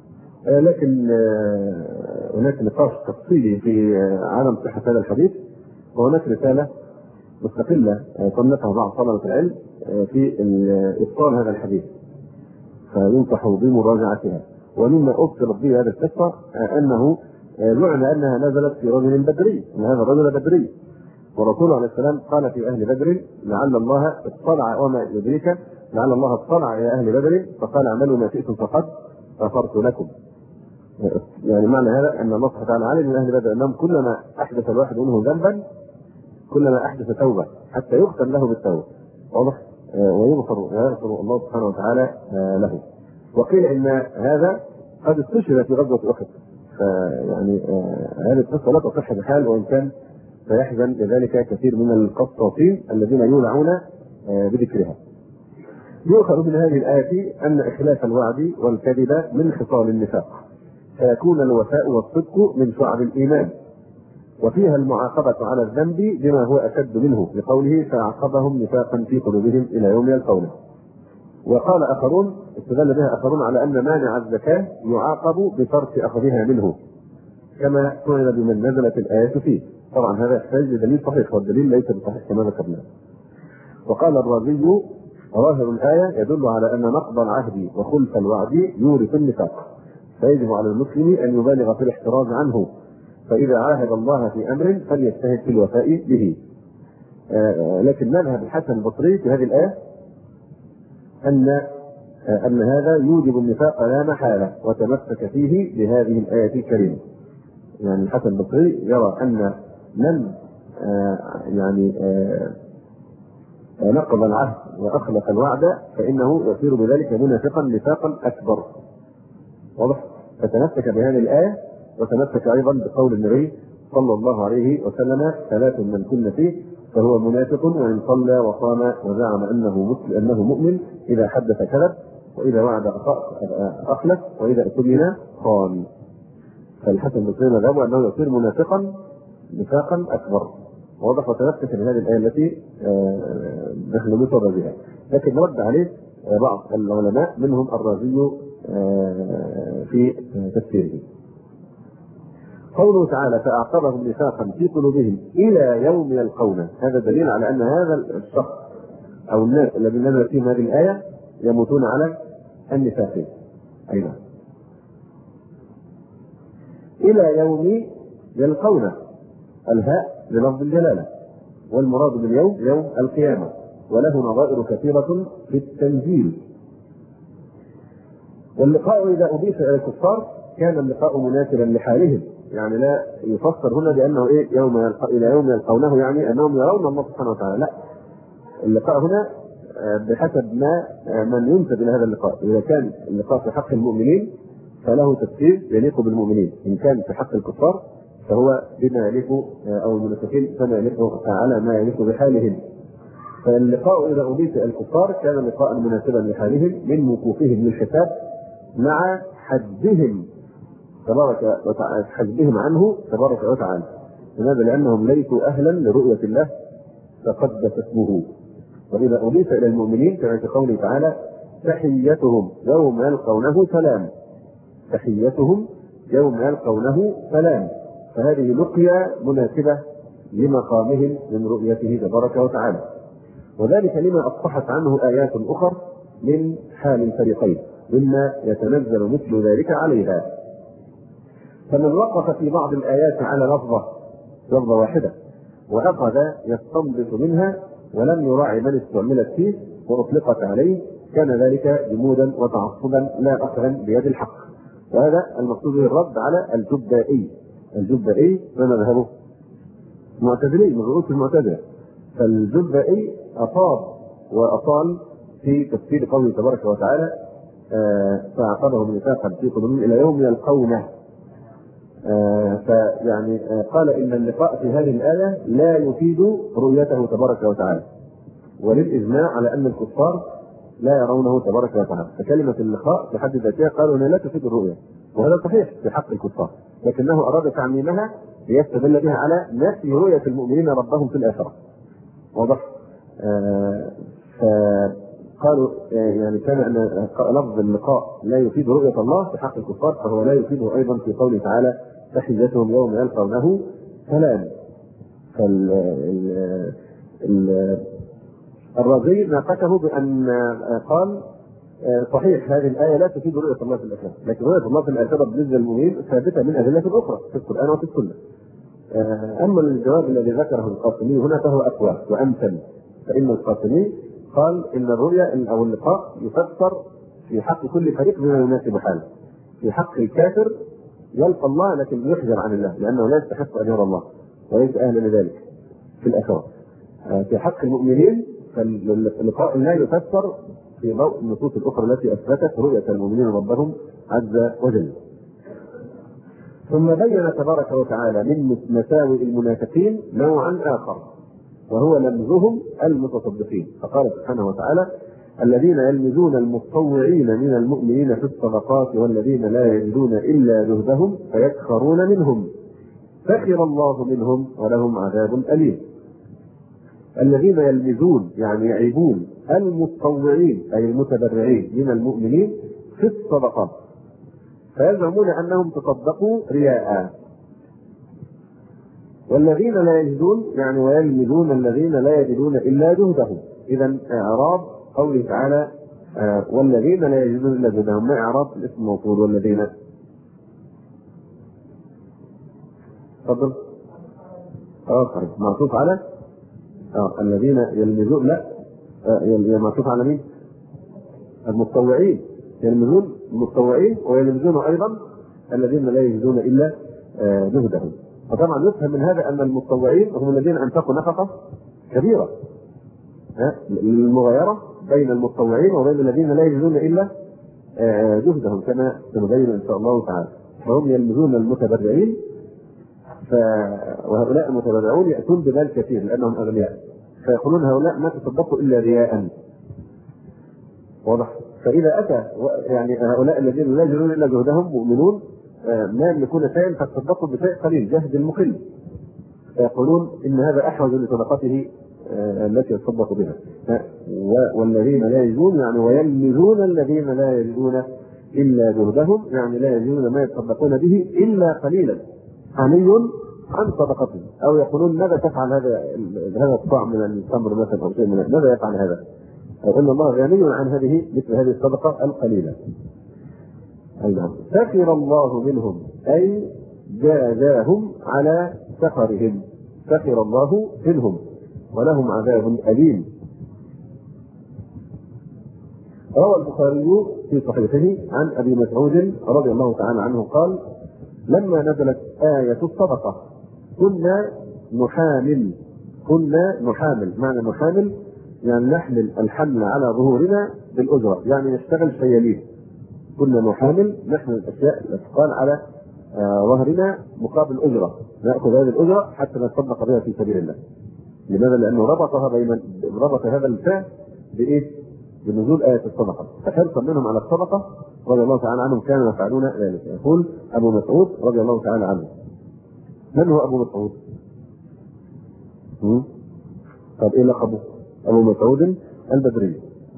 لكن هناك نقاش تفصيلي في عدم صحة هذا الحديث، وهناك رسالة مستقلة صنفها بعض طلبة العلم في إبطال هذا الحديث، فينصح بمراجعتها. ومما أبصرت به هذه القصة أنه معنى أنها نزلت في رجل بدري، أن هذا الرجل بدري، ورسول عليه السلام قال في أهل بدر لعل الله اطلع، وما يدريك لعل الله اطلع إلى أهل بدر فقال اعملوا ما شئتم فقد غفرت لكم. يعني معنى هذا أن الله سبحانه وتعالى علم من أهل بدر أنهم كلما أحدث الواحد منهم ذنبا كلما أحدث توبة حتى يختم له بالتوبة، واضح؟ ويغفر الله سبحانه وتعالى له. وقيل إن هذا قد استشهد في غزوة أحد، فيعني هذه القصة لا تصح بحال، وإن كان فيحزن لذلك كثير من القصاصين الذين يولعون بذكرها. يؤخذ من هذه الآية أن إخلاف الوعد والكذب من خصال النفاق، فيكون الوفاء والصدق من شعب الإيمان، وفيها المعاقبة على الذنب بما هو أشد منه، لقوله فأعقبهم نفاقا في قلوبهم إلى يوم يلقونه. وقال آخرون، استدل بها آخرون على أن مانع الزكاة يعاقب بترك أخذها منه، كما سئل بمن نزلت الآية فيه. طبعا هذا يحتاج لدليل صحيح، والدليل ليس بصحيح كما ذكرنا. وقال الرازي ظاهر الآية يدل على أن نقض العهد وخلف الوعد يورث النفاق، فيجب على المسلم أن يبالغ في الاحتراز عنه، فإذا عاهد الله في أمر فليجتهد في الوفاء به. لكن مذهب الحسن البصري في هذه الآية أن هذا يوجب النفاق لا محالة، وتمسك فيه بهذه الآية الكريمة. يعني الحسن البصري يرى أن من نقض العهد وأخلف الوعد فإنه يصير بذلك منافقا نفاقا أكبر، واضح؟ فتمسك بهذه الآية، وتمسك أيضا بقول النبي صلى الله عليه وسلم: ثلاث من كن فيه فهو منافق، وإن صلى وصام وزعم أنه مؤمن إذا حدث كذب، وإذا وعد أخلف، وإذا اؤتمن خان. فالحسن البصري مذهب أنه يصير منافقا نفاقا أكبر، واضح؟ وتمسك بهذه الآية التي نحن نصر بها. لكن رد عليه بعض العلماء منهم الرازي في تفسيره. قوله تعالى فأعقبهم نفاقا في قلوبهم إلى يوم يلقونه، هذا دليل على أن هذا الشخص أو الناس الذين نزلت فيهم هذه الآية يموتون على النفاق. أيضا إلى يوم يلقونه، الهاء للفظ الجلالة، والمراد باليوم يوم القيامة، وله نظائر كثيرة في التنزيل. واللقاء إذا أضيف إلى الكفار كان اللقاء مناسبا لحالهم، يعني لا يفسر هنا بأنه إلى يوم يلقونه يعني أنهم يرون الله سبحانه وتعالى، لا، اللقاء هنا بحسب ما من ينسب إلى هذا اللقاء. إذا كان اللقاء في حق المؤمنين فله تفسير يليق بالمؤمنين، إن كان في حق الكفار فهو بما يليق أو المنافقين فما يليق على ما يليق بحالهم. فاللقاء إذا أضيف إلى الكفار كان لقاء مناسبا لحالهم من وقوفهم للحساب مع حجهم تبارك وتعالى، حجبهم عنه تبارك وتعالى. لماذا؟ لأنهم ليسوا أهلا لرؤية الله تقدس اسمه. وإذا أضيف إلى المؤمنين كما في قوله تعالى تحيتهم يوم يلقونه سلام، تحيتهم يوم يلقونه سلام، فهذه لقيا مناسبة لمقامهم من رؤيته تبارك وتعالى. وذلك لما أصبحت عنه آيات أخرى من حال الفريقين مما يتنزل مثل ذلك عليها. فمن وقف في بعض الآيات على لفظة واحدة وأخذ يستنبط منها ولم يراعي من استعملت فيه وأطلقت عليه كان ذلك جمودا وتعصبا لا أخذا بيد الحق. وهذا المقصود به الرد على الجبائي ما مذهبه؟ معتزلي من رؤوس المعتزلة. فالجبائي أصاب وأطال في تفسير قوله تبارك وتعالى فأعقبهم نفاقا في قلوبهم إلى يوم يلقونه. فيعني قال إن اللقاء في هذه الآية لا يفيد رؤيته تبارك وتعالى، وللإجماع على أن الكفار لا يرونه تبارك وتعالى. فكلمة اللقاء في حد ذاتها قالوا أنها لا تفيد الرؤية، وهذا صحيح في حق الكفار، لكنه أراد تعميمها ليستدل بها على نفي رؤية المؤمنين ربهم في الآخرة. واضح؟ قالوا يعني كان أن لفظ اللقاء لا يفيد رؤية الله في حق الكفار، فهو لا يفيده أيضا في قوله تعالى تحيتهم يوم يلقونه سلام. الرازي ناقشه بأن قال صحيح هذه الآية لا تفيد رؤية الله في الآخرة، لكن رؤية الله في الآخرة بالنسبة للمؤمنين ثابتة من أدلة أخرى في القرآن وفي السنة. أما الجواب الذي ذكره القاسمي هنا فهو أقوى وأمثل، فإن القاسمي قال إن الرؤيا أو اللقاء يفسر في حق كل فريق بما يناسب حاله. في حق الكافر يلقى الله لكن يحجر عن الله لأنه لا يستحق أن يرى الله وليس أهلا لذلك في الآخرة. في حق المؤمنين فاللقاء لا يفسر في ضوء النصوص الأخرى التي أثبتت رؤية المؤمنين ربهم عز وجل. ثم بين تبارك وتعالى من مساوئ المنافقين نوعا آخر وهو لمزهم المتصدقين، فقال سبحانه وتعالى الذين يلمزون المتطوعين من المؤمنين في الصدقات والذين لا يجدون إلا جهدهم فيسخرون منهم سخر الله منهم ولهم عذاب أليم. الذين يلمزون يعني يعيبون المتطوعين أي المتبرعين من المؤمنين في الصدقات فيزعمون أنهم تصدقوا رياء، والذين لا يجدون يعني ويلمزون الذين لا يجدون إلا جهدهم. إذا إعراب قوله تعالى والذين لا يجدون إلا جهدهم، ما إعراب الاسم الموصول والذين؟ تفضل. معطوف على الذين يلمزون، لا معطوف على مين؟ المتطوعين، يلمزون المتطوعين ويلمزون أيضا الذين لا يجدون إلا جهدهم. وطبعا يفهم من هذا أن المتطوعين هم الذين أنفقوا نفقة كبيرة، المغايرة بين المتطوعين وبين الذين لا يجدون إلا جهدهم كما سنبين إن شاء الله تعالى. فهم يلمزون المتبرعين، وهؤلاء المتبرعون يأتون بمال كثير لأنهم أغنياء فيقولون هؤلاء ما تصدقوا إلا رياء. واضح؟ فإذا أتى يعني هؤلاء الذين لا يجدون إلا جهدهم مؤمنون ما يملكون شيئا فتصدقوا بشيء قليل جهد المقل، فيقولون إن هذا أحوج لصدقته التي يتصدق بها. والذين لا يجدون يعني ويلمزون الذين لا يجدون إلا جهدهم يعني لا يجدون ما يتصدقون به إلا قليلا غني عن صدقته. أو يقولون ماذا تفعل هذا الطعم من التمر مثلا أو شيء من ماذا يفعل هذا؟ أو أن الله غني عن مثل هذه الصدقة القليلة. أيضا سخر الله منهم أي جازاهم على سخرهم، سخر الله منهم ولهم عذاب أليم. روى البخاري في صحيحه عن أبي مسعود رضي الله تعالى عنه قال لما نزلت آية الصدقة كنا نحامل معنى نحامل يعني نحمل الحمل على ظهورنا بالأجرة، يعني نشتغل شيالين. كنا نحامل نحمل الأشياء الأثقال على ظهرنا مقابل أجرة، نأخذ هذه الأجرة حتى نتصدق بها في سبيل الله. لماذا؟ لأنه ربط هذا الفعل بإيه؟ بنزول آية الصدقة، فحرصا منهم على الصدقة رضي الله تعالى عنهم كانوا يفعلون ذلك. يقول أبو مسعود رضي الله تعالى عنه. من هو أبو مسعود؟ طب إيه لقبه؟ أبو مسعود البدري.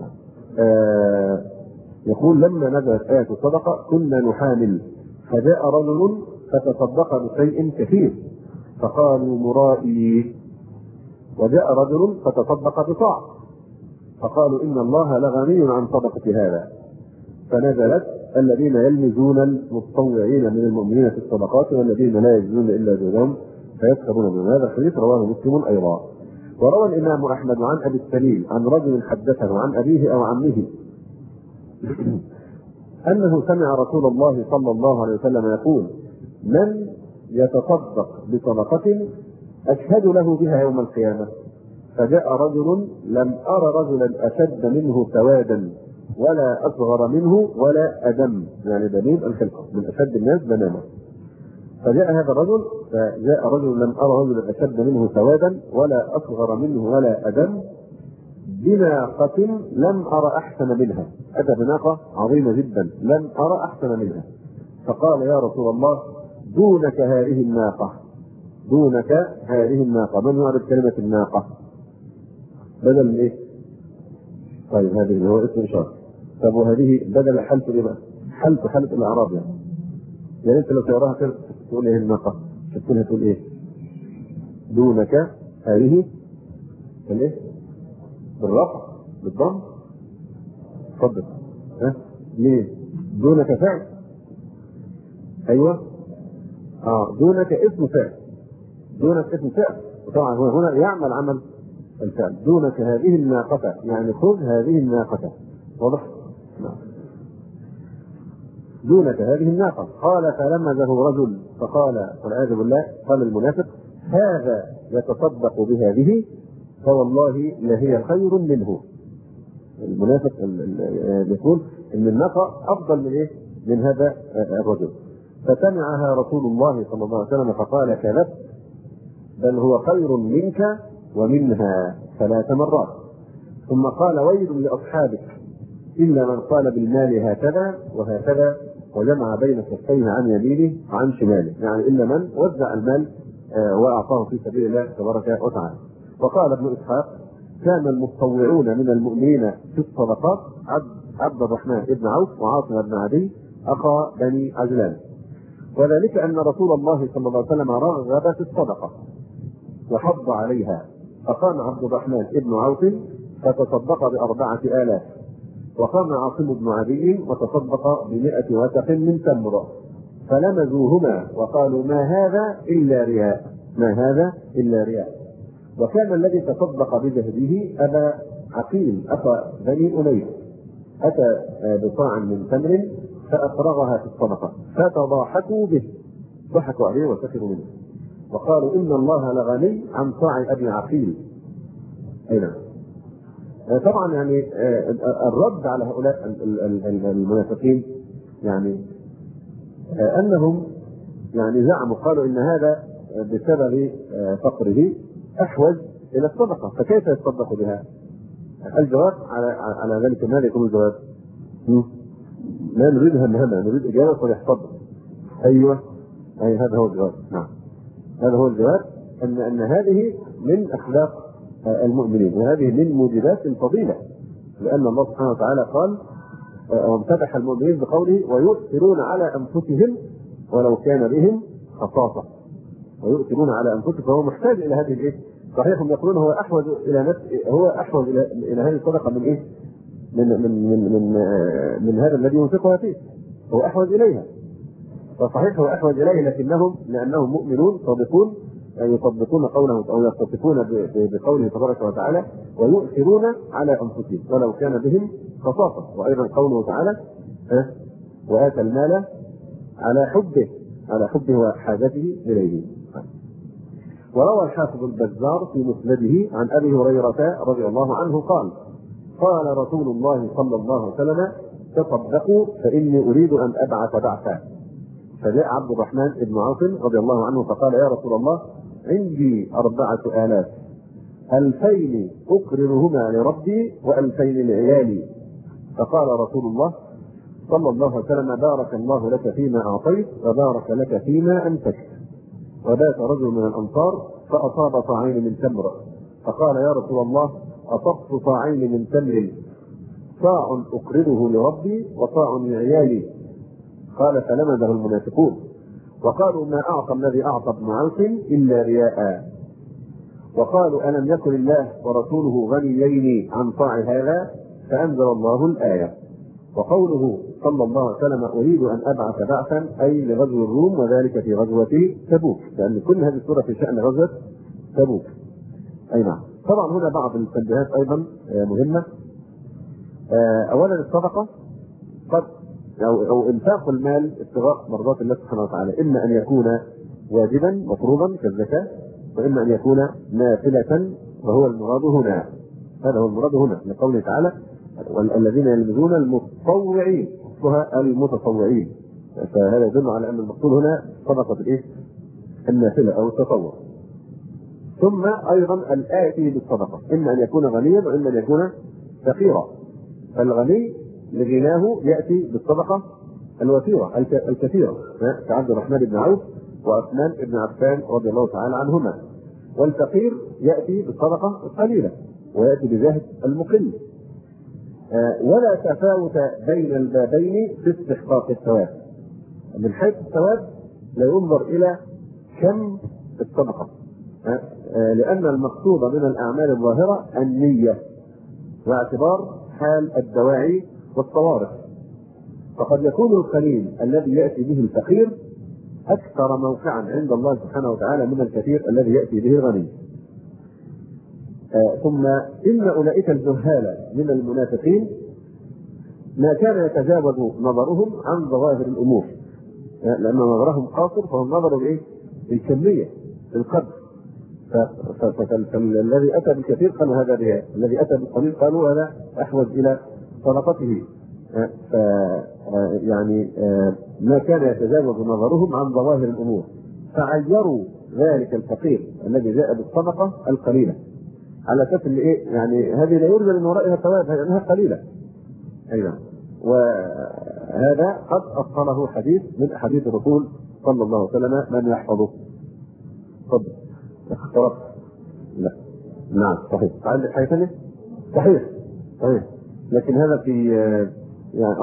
يقول لما نزلت آية الصدقة كنا نحامل فجاء رجل فتصدق بشيء كثير فقالوا مرائي، وجاء رجل فتصدق بصاع فقالوا إن الله لغني عن صدقة هذا، فنزلت الذين يلمزون المتطوعين من المؤمنين في الصدقات والذين لا يجدون إلا جهدهم فيسخرون من هذا الحديث. رواه مسلم أيضا. وروى الإمام أحمد عن أبي السليم عن رجل حدثه عن أبيه أو عمه أنه سمع رسول الله صلى الله عليه وسلم يقول من يتصدق بصدقة أشهد له بها يوم القيامة. فجاء رجل لم أر رجلا أشد منه سوادا ولا أصغر منه ولا أدم، يعني دليل الخلقة من أشد الناس بنانا. فجاء هذا الرجل فجاء رجل لم أر رجلا أشد منه سوادا ولا أصغر منه ولا أدم بناقة لم أرى أحسن منها، أتى بناقة عظيمة جدا لم أرى أحسن منها. فقال يا رسول الله دونك هذه الناقة، دونك هذه الناقة. من يعرف كلمة الناقة؟ بدل من إيه؟ طيب هذه اللي هو اسم إشارة. طب وهذه بدل حلف إيه بقى؟ حلف الأعراب يعني أنت لو تقراها كده تقول إيه الناقة؟ تقولها تقول إيه؟ دونك هذه الإيه؟ بالرفع بالضم. اتفضل. ها؟ ليه؟ دونك فعل. أيوه. دونك اسم فعل. دونك اسم فعل، وطبعا هنا يعمل عمل الفعل. دونك هذه الناقة، يعني خذ هذه الناقة. واضح؟ نعم. دونك هذه الناقة. قال فلمزه رجل فقال والعياذ بالله، قال المنافق هذا يتصدق بهذه فوالله لهي خير منه. المنافق يقول ان الناقة افضل من ايه؟ من هذا الرجل. فسمعها رسول الله صلى الله عليه وسلم فقال كذبت، بل هو خير منك ومنها 3 مرات. ثم قال ويل لأصحابك إلا من قال بالمال هكذا وهكذا وجمع بين كفيه عن يمينه وعن شماله، يعني إلا من وزع المال وأعطاه في سبيل الله تبارك وتعالى. وقال ابن إسحاق كان المتطوعون من المؤمنين في الصدقات عبد الرحمن بن عوف وعاصم بن عدي أخا بني عجلان، وذلك أن رسول الله صلى الله عليه وسلم رغب في الصدقة وحض عليها، فقام عبد الرحمن بن عوف فتصدق ب4,000، وقام عاصم بن عدي وتصدق ب100 وثق من تمر، فلمزوهما وقالوا ما هذا إلا رياء، ما هذا إلا رياء. وكان الذي تصدق بجهده أبا عقيل أخا بني أمية، أتى بصاع من تمر فأفرغها في الصدقة فتضاحكوا به، ضحكوا عليه وسخروا منه وقالوا إن الله لغني عن صاع أبي عقيل. أي نعم. طبعا يعني الرد على هؤلاء المنافقين يعني أنهم يعني زعموا قالوا إن هذا بسبب فقره أحوج إلى الصدقة، فكيف يتصدق بها؟ الجواب على ذلك ماذا يكون الجواب؟ لا نريدها مهمة، نريد إجابة فليحفظها. أيوه أي هذا هو الجواب. نعم هذا هو الجواب، أن هذه من أخلاق المؤمنين، وهذه من موجبات الفضيلة، لأن الله سبحانه وتعالى قال وامتدح المؤمنين بقوله ويؤثرون على أنفسهم ولو كان بهم خصاصة. ويؤثرون على أنفسهم، فهو محتاج إلى هذه الإيه؟ صحيح هم يقولون هو أحوج إلى نفسه، هو أحوج إلى هذه الصدقة من إيه؟ من هذا الذي ينفقها فيه، هو أحوج إليها. فصحيح هو أحوج إليه، لأنهم مؤمنون صادقون يطبقون قوله أو يتصفون بقوله تبارك وتعالى ويؤثرون على أنفسهم ولو كان بهم خصاصة. وأيضا قوله تعالى وآتى المال على حبه وحاجته إليه. وروى الحافظ البزار في مسنده عن أبي هريرة رضي الله عنه قال قال رسول الله صلى الله عليه وسلم تصدقوا فإني أريد أن أبعث بعثا. فجاء عبد الرحمن بن عوف رضي الله عنه فقال يا رسول الله عندي 4,000، 2,000 أقررهما لربي و2,000 لعيالي. فقال رسول الله صلى الله عليه وسلم بارك الله لك فيما أعطيت وبارك لك فيما أنفقت. وبات رجل من الأنصار فأصاب صاعين من تمر، فقال يا رسول الله أصبت صاعين من تمر، صاع أقرره لربي وصاع لعيالي. قال فلمزه المنافقون وقالوا ما أعطى الذي أعطى ابن عوف إلا رياء. وقالوا ألم يكن الله ورسوله غنيين عن صاع هذا؟ فأنزل الله الآية. وقوله صلى الله عليه وسلم أريد أن أبعث بعثا أي لغزو الروم، وذلك في غزوة تبوك، لأن كل هذه السورة في شأن غزوة تبوك. أي نعم. طبعا هنا بعض التنبيهات أيضا مهمة. أولا الصدقة قد أو إنفاق المال ابتغاء مرضات الله سبحانه وتعالى إما أن يكون واجبا مفروضا كالزكاة، وإما أن يكون نافلة، وهو المراد هنا، هذا هو المراد هنا لقوله تعالى والذين يلمزون المتطوعين المتطوعين. فهذا يدل على أن المقصود هنا صدقة الإيه؟ النافلة أو التطوع. ثم أيضا الآتي بالصدقة إما أن يكون غنيا وإما أن يكون فقيرا. فالغني لغناه يأتي بالصدقة الوفيرة الكثيرة كعبد الرحمن بن عوف وعثمان بن عفان رضي الله تعالى عنهما. والفقير يأتي بالصدقة القليلة ويأتي بزهد المقل. ولا تفاوت بين البابين في استحقاق الثواب. من حيث الثواب لا ينظر إلى كم الصدقة، لأن المقصود من الأعمال الظاهرة النية واعتبار حال الدواعي والطوارئ. فقد يكون القليل الذي يأتي به الفقير أكثر موقعا عند الله سبحانه وتعالى من الكثير الذي يأتي به الغني. ثم إن أولئك الجهال من المنافقين ما كان يتجاوز نظرهم عن ظواهر الأمور، لأن نظرهم قاصر، فهم نظروا بإيه؟ بالكمية، بالقدر. فالذي أتى بالكثير قالوا هذا رياء، الذي أتى بالقليل قالوا هذا أحوج إلى صدقته. يعني ما كان يتجاوز نظرهم عن ظواهر الأمور، فعيروا ذلك الفقير الذي جاء بالصدقة القليلة على اساس ان ايه؟ يعني هذه لا يرجى من ورائها ثواب لانها قليله. ايوه. وهذا قد اصله حديث من احاديث الرسول صلى الله عليه وسلم، من يحفظه؟ تفضل. اخترت؟ لا. نعم صحيح. عندك حاجه ثانيه؟ صحيح. صحيح. لكن هذا في يعني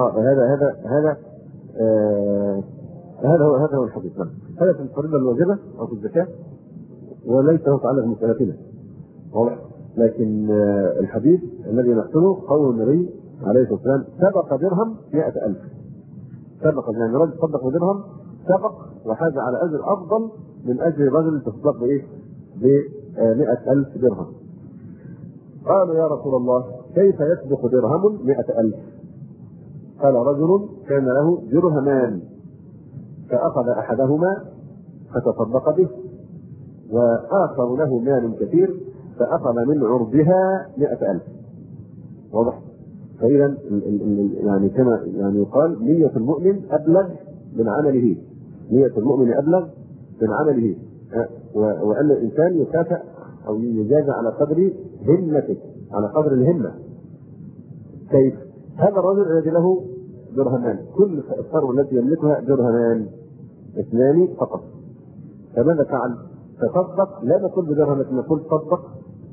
هذا هو الحديث. نعم. هذا في الفريضه الواجبه او في الزكاه، وليس هو تعلق بمسألتنا. واضح؟ لكن الحديث الذي نقتله قول النبي عليه الصلاه والسلام: سبق درهم 100,000. سبق يعني رجل صدق بدرهم، سبق وحاز على اجر افضل من اجر رجل تصدق بايه؟ ب 100,000 درهم. قالوا: يا رسول الله كيف يسبق درهم 100,000؟ قال: رجل كان له درهمان فاخذ احدهما فتصدق به، واخر له مال كثير فأخذ من عرضها 100,000. واضح؟ فإذا يعني كما يعني يقال: نية المؤمن أبلغ من عمله. نية المؤمن أبلغ من عمله، وأن الإنسان يكافئ أو يجازى على قدر همته، على قدر الهمة. كيف؟ هذا الرجل الذي له درهمان، كل الثروة التي يملكها درهمان، 2 فقط، فماذا فعل؟ تصدق، لا نقول بدرهم لكن نقول تصدق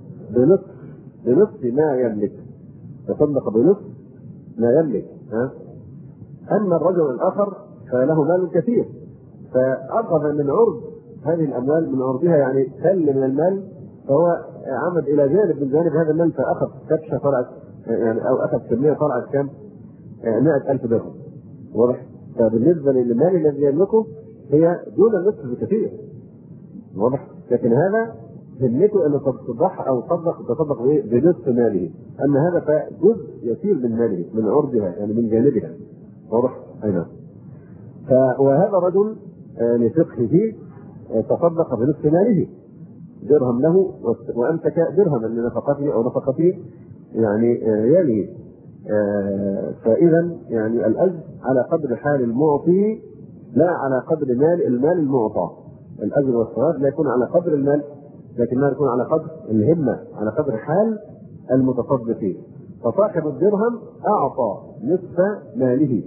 بنصف ما يملك. تصدق بنصف ما يملك. أما الرجل الآخر فله مال كثير، فأخذ من عرض هذه الأموال، من عرضها يعني سل من المال، فهو عمد إلى جانب من جانب هذا المال، فأخذ كبشة طلعت يعني، أو أخذ كمية طلعت كم؟ 100,000 درهم. واضح؟ فبالنسبة للمال الذي يملكه هي دون النصف بكثير. واضح؟ لكن هذا همته انه تصدق او تصدق بنصف ماله، اما هذا فجزء يسير من ماله، من عرضها يعني من جانبها. واضح؟ اي نعم. وهذا رجل لفقهه تصدق بنصف ماله، درهم له، وامسك درهما لنفقته او نفقته يعني يليه. فاذا يعني الاجر على قدر حال المعطي لا على قدر المال المعطى. الاجر والثواب لا يكون على قدر المال، لكنها يكون على قدر الهمه، على قدر حال المتصدقين. فصاحب الدرهم اعطى نصف ماله،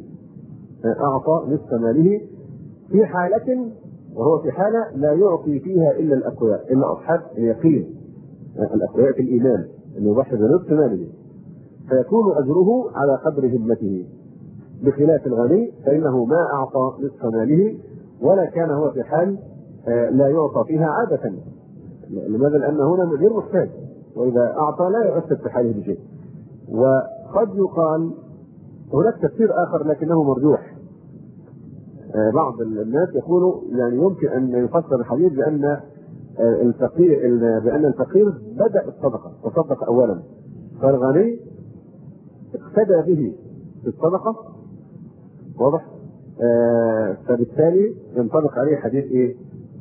في حالة، وهو في حالة لا يعطي فيها الا الاقوياء، الا اصحاب اليقين، الاقوياء في الايمان، انه يضحي بنصف ماله، فيكون اجره على قدر همته. بخلاف الغني فانه ما اعطى نصف ماله، ولا كان هو في حال لا يعطى فيها عادة. لماذا؟ لأن هنا غير محتاج، وإذا أعطى لا يؤثر في حاله بشيء. وقد يقال هناك تفسير آخر لكنه مرجوح. بعض الناس يقولوا يعني يمكن أن يفسر الحديث بأن الفقير بدأ الصدقة، تصدق أولا، فالغني اقتدى به في الصدقة. واضح؟ فبالتالي ينطبق عليه حديث ايه؟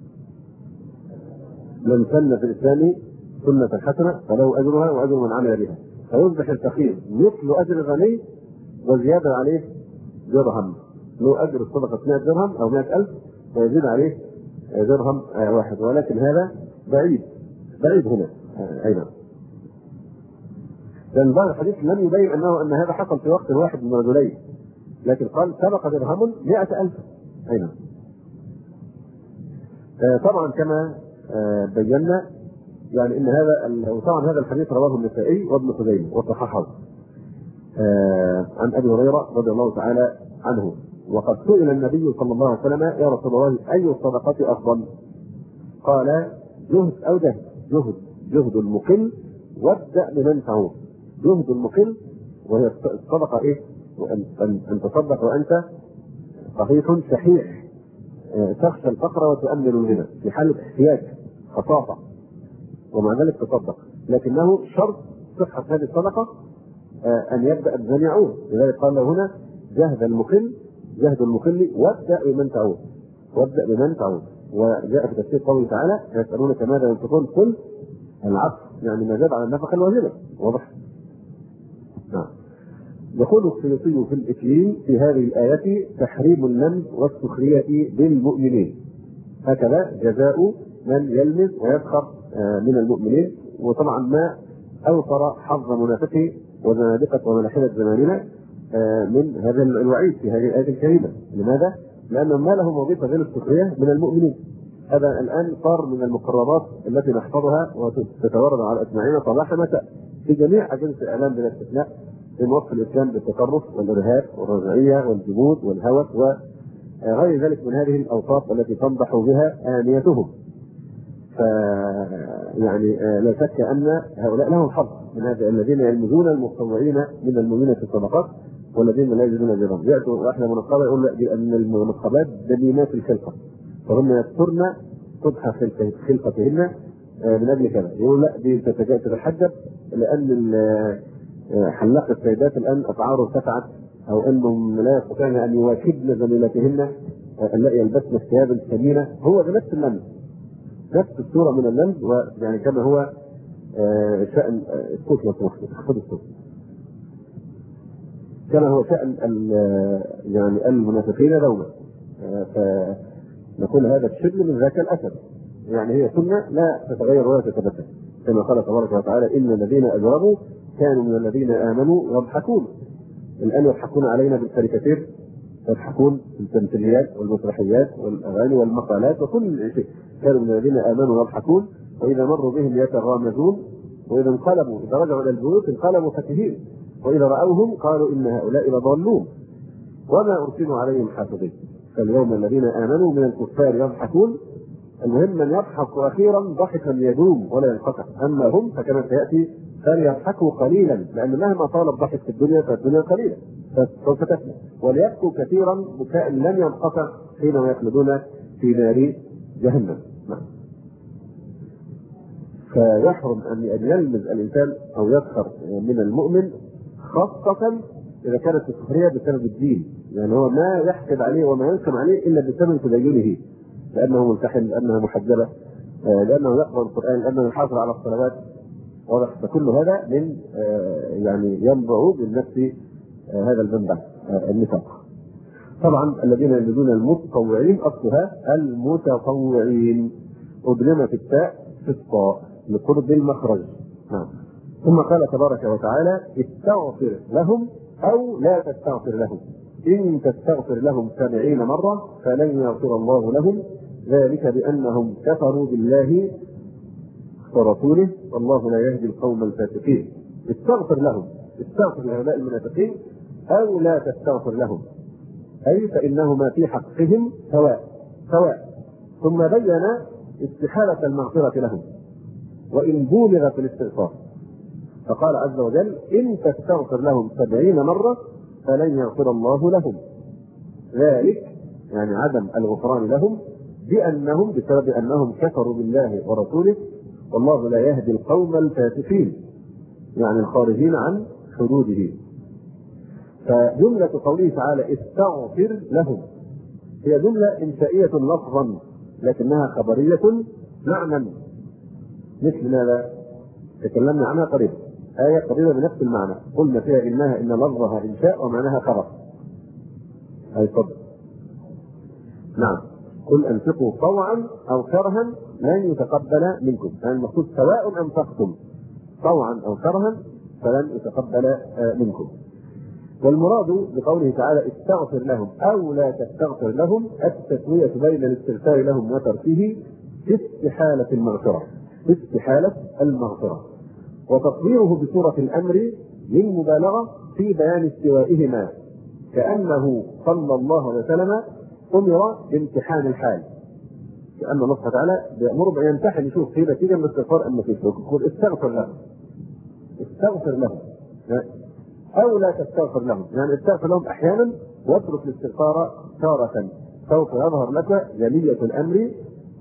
من سن في الاسلام سنة حسنة فله اجرها واجر من عمل بها. فيصبح الفقير مثل اجر الغني وزيادة عليه درهم، له اجر الصدقة 100 درهم او 100,000، ويزيد عليه درهم واحد. ولكن هذا بعيد هنا ايضا، لان بعض الحديث لم يبين ان هذا حصل في وقت واحد من رجلين، لكن قال سبق درهم 100,000. أين؟ طبعا كما بينا يعني ان هذا، وطبعا هذا الحديث رواه النسائي وابن خزيمة وصححه. عن أبي هريرة رضي الله تعالى عنه: وقد سئل النبي صلى الله عليه وسلم: يا رسول الله أي الصدقة أفضل؟ قال: جهد أو جهد. جهد المقل وابدأ بمن تعود. جهد المقل، وهي الصدقة إيه؟ أن تصدق وأنت صحيح شحيح، تخشى الفقر وتؤمن الغنى في حالة احتياج خطافة، ومع ذلك تصدق. لكنه شرط صحة هذه الصدقة أن يبدأ بمن يعود. لذلك قال هنا: جهد المقل وابدأ بمن تعود. وابدأ بمن تعود. وجاء في تفسير قوله تعالى: يسألونك ماذا ينفقون قل العفو، يعني ما زاد على النفقة الواجبة. واضح؟ نعم. يقول السيوطي في الإكليل في هذه الآية: تحريم اللمز والسخرية بالمؤمنين، هكذا جزاء من يلمز ويسخر من المؤمنين. وطبعا ما أوفر حظ منافقه وزنادقة وملاحدة زماننا من هذا الوعيد في هذه الآية الكريمة. لماذا؟ لأن ما لهم وظيفة غير السخرية من المؤمنين. هذا الآن صار من المقررات التي نحفظها وتتوارد على أسماعنا صباح مساء في جميع أجهزة الإعلام بلا استثناء، في وصف الإسلام بالتطرف والإرهاب والرجعية والجمود والهوس وغير ذلك من هذه الأوصاف التي تنضح بها آنيتهم. يعني لا شك أن هؤلاء لهم حظ من هذا، الذين يلمزون المتطوعين من المؤمنين في الصدقات والذين لا يجدون أجرهم. يأتوا واحدة منقبة يقول بأن المنقبات دميمات الخلقة، فهم يذكرن صبح خلقتهن من أجل كذا. يقول لا، دي تتحجب لأن حلاق السيدات الآن أسعاره ارتفعت، أو أنهم لا يستطيعن أن يواكبن زميلاتهن اللائي يلبسن الثياب الثمينة. هو بنفس اللمس، نفس الصورة من اللمس، ويعني كما هو شأن الصوت خذ الصوت، كما هو شأن يعني المنافقين دوما. فنقول هذا الشبل من ذاك الأسد، يعني هي سنة لا تتغير ولا تتبدل، كما قال تبارك وتعالى: إن الذين أجرموا كانوا من الذين آمنوا يضحكون. الآن يضحكون علينا بالكاريكاتير، يضحكون بالتمثيليات والمسرحيات والأغاني والمقالات وكل شيء. كانوا من الذين آمنوا يضحكون وإذا مروا بهم يتغامزون وإذا رجعوا إلى البيوت انقلبوا فكهين وإذا رأوهم قالوا إن هؤلاء لضالون وما أرسلوا عليهم حافظين. فاليوم الذين آمنوا من الكفار يضحكون. المهم من يضحك أخيرا ضحكا يدوم ولا ينقطع، أما هم فكما سيأتي فليضحكوا قليلا، لأن مهما طال الضحك في الدنيا فالدنيا قليلة فسوف تفنى، وليبكوا كثيرا بكاء لن ينقطع حينما يخلدون في نار جهنم. فيحرم أن يلمز الإنسان أو يسخر من المؤمن، خاصة إذا كانت السخرية بسبب الدين، يعني هو ما يحسب عليه وما ينكم عليه إلا بسبب تدينه، لأنه ملتحن، لأنه محجبة، لأنه يقرأ القرآن، لأنه يحافظ على الصلوات. واضح؟ فكل هذا من يعني ينبع من نفس هذا المنبع النفاق. طبعا الذين يلمزون المتطوعين أصلها المتطوعين، أدغمت التاء في الطاء لقرب المخرج. ثم قال تبارك وتعالى: استغفر لهم أو لا تستغفر لهم، إن تستغفر لهم 70 مرة فلن يغفر الله لهم، ذلك بأنهم كفروا بالله ورسوله والله لا يهدي القوم الفاسقين. استغفر لهم، استغفر لهؤلاء المنافقين أو لا تستغفر لهم، أي فإنهما في حقهم سواء. ثم بين استحالة المغفرة لهم وإن بولغ في الاستغفار، فقال عز وجل: إن تستغفر لهم 70 مرة فلن يغفر الله لهم، ذلك يعني عدم الغفران لهم بسبب أنهم كفروا بالله ورسوله والله لا يهدي القوم الفاسقين، يعني الخارجين عن حدوده. فجملة قوله تعالى استغفر لهم هي جملة إنشائية لفظا لكنها خبرية معنى، مثل ماذا تكلمنا عنها قريبا، آية قريبة بنفس المعنى قلنا فيها إن لفظها إنشاء ومعناها خبر، أي صدق. نعم، قل أنفقوا طوعا أو كرها لن يتقبل منكم، يعني المقصود سواء أنفقتم طوعا أو كرها فلن يتقبل منكم. والمراد بقوله تعالى استغفر لهم أو لا تستغفر لهم التسوية بين الاستغفار لهم وتركه في استحالة المغفرة، وتصديره بصورة الأمر للمبالغة في بيان استوائهما، كأنه صلى الله عليه وسلم أمر بامتحان الحال، كأن الله سبحانه وتعالى بيأمر بأن يمتحن يشوف في نتيجة من الاستغفار أم في سلوك. يقول استغفر لهم، استغفر لهم أو لا تستغفر لهم، يعني استغفر لهم أحيانا واترك الاستغفار تارة، سوف يظهر لك جلية الأمر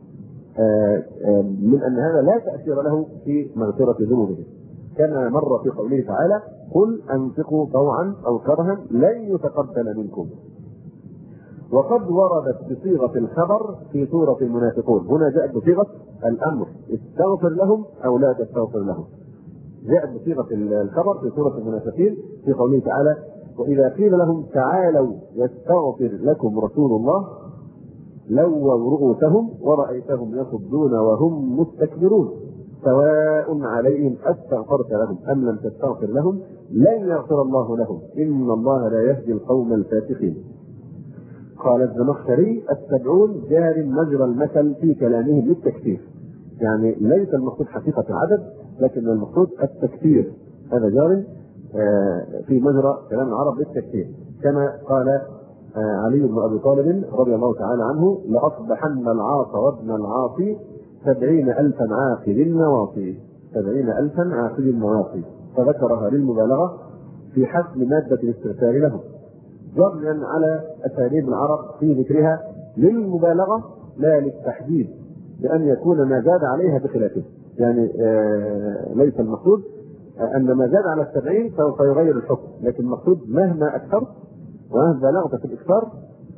من أن هذا لا تأثير له في مغفرة ذنوبه، كما مر في قوله تعالى قل أنفقوا طوعا أو كرها لن يتقبل منكم. وقد وردت بصيغة الخبر في سورة المنافقون، هنا جاءت بصيغة الأمر استغفر لهم أو لا تستغفر لهم، جاءت بصيغة الخبر في سورة المنافقين في قوله تعالى وإذا قيل لهم تعالوا يستغفر لكم رسول الله لووا رؤوسهم ورأيتهم يصدون وهم مستكبرون سواء عليهم أستغفرت لهم أم لم تستغفر لهم لن يغفر الله لهم إن الله لا يهدي القوم الفاسقين. قال الزمخشري السبعون جار مجرى المثل في كلامهم للتكثير، يعني ليس المقصود حقيقة العدد لكن المقصود التكثير، هذا جار في مجرى كلام العرب للتكثير، كما قال علي بن أبي طالب رضي الله تعالى عنه لأصبحن العاص وابن العاصي 70,000 عاقل النواصي، 70,000 عاقل النواصي، فذكرها للمبالغة في حسم مادة الاستغفار له، جريا على أساليب العرب في ذكرها للمبالغة لا للتحديد، بأن يكون ما زاد عليها بخلافه، يعني ليس المقصود أن ما زاد على 70 سوف يغير الحكم، لكن المقصود مهما أكثر ومهما بلغت في الإكثار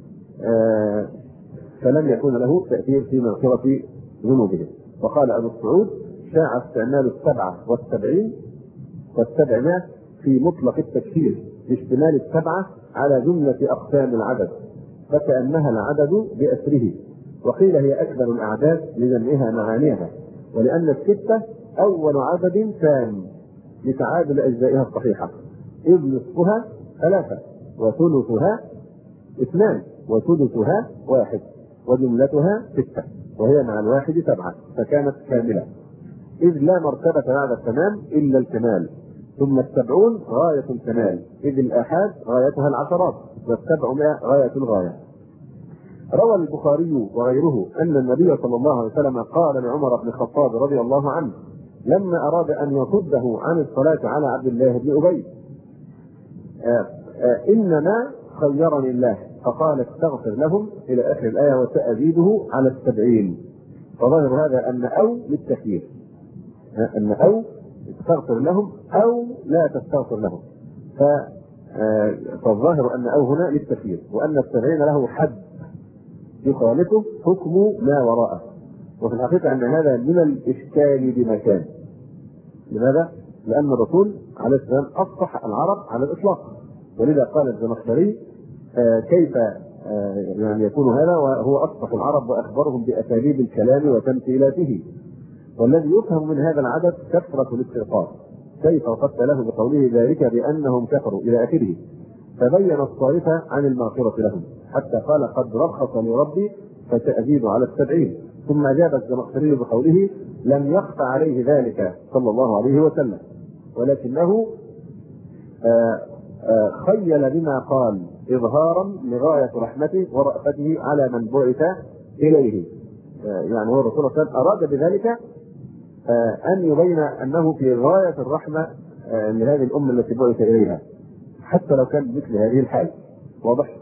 فلن يكون له تأثير في مغفرة ذنوبه. وقال أبو السعود شاع استعمال 77 و700 في مطلق التكفير باشتمال 7 على جملة أقسام العدد فكأنها العدد بأسره، وقيل هي أكبر الأعداد لجمعها معانيها، ولأن 6 أول عدد تام لتعادل أجزائها الصحيحة، إذ نصفها 3 وثلثها 2 وثلثها 1 وجملتها 6 وهي مع الواحد 7 فكانت كاملة، إذ لا مرتبة بعد التمام إلا الكمال، ثم 70 غاية الكمال، إذ الآحاد غايتها العشرات وال700 غاية الغاية. روى البخاري وغيره أن النبي صلى الله عليه وسلم قال لعمر بن الخطاب رضي الله عنه لما أراد أن يصده عن الصلاة على عبد الله بن أبي إنما خيرني الله فقال استغفر لهم إلى آخر الآية وسأزيده على 70. فظاهر هذا أن أو للتخيير، أن أو استغفر لهم أو لا تستغفر لهم، فالظاهر أن أو هنا للتخيير، وأن 70 له حد يخالفه حكم ما وراءه، وفي الحقيقة أن هذا من الإشكال بمكان. لماذا؟ لأن الرسول عليه السلام أفصح العرب على الإطلاق، ولذا قال الزمخشري كيف يعني يكون هذا وهو أفصح العرب وأخبرهم بأساليب الكلام وتمثيلاته، والذي يفهم من هذا العدد كثرة الاستغفار، كيف وقت له بقوله ذلك بأنهم كفروا إلى آخره، فبين الصارف عن المغفرة لهم حتى قال قد رخص لربي فسأزيد على 70. ثم أجاب الزمخشري بقوله لم يخفى عليه ذلك صلى الله عليه وسلم، ولكنه خيل بما قال إظهارا لغاية رحمته ورأفته على من بعث إليه، يعني هو الرسول صلى الله عليه وسلم أراد بذلك أن يبين أنه في غاية الرحمة لهذه الأمة التي بعث إليها حتى لو كان مثل هذه الحال. واضح؟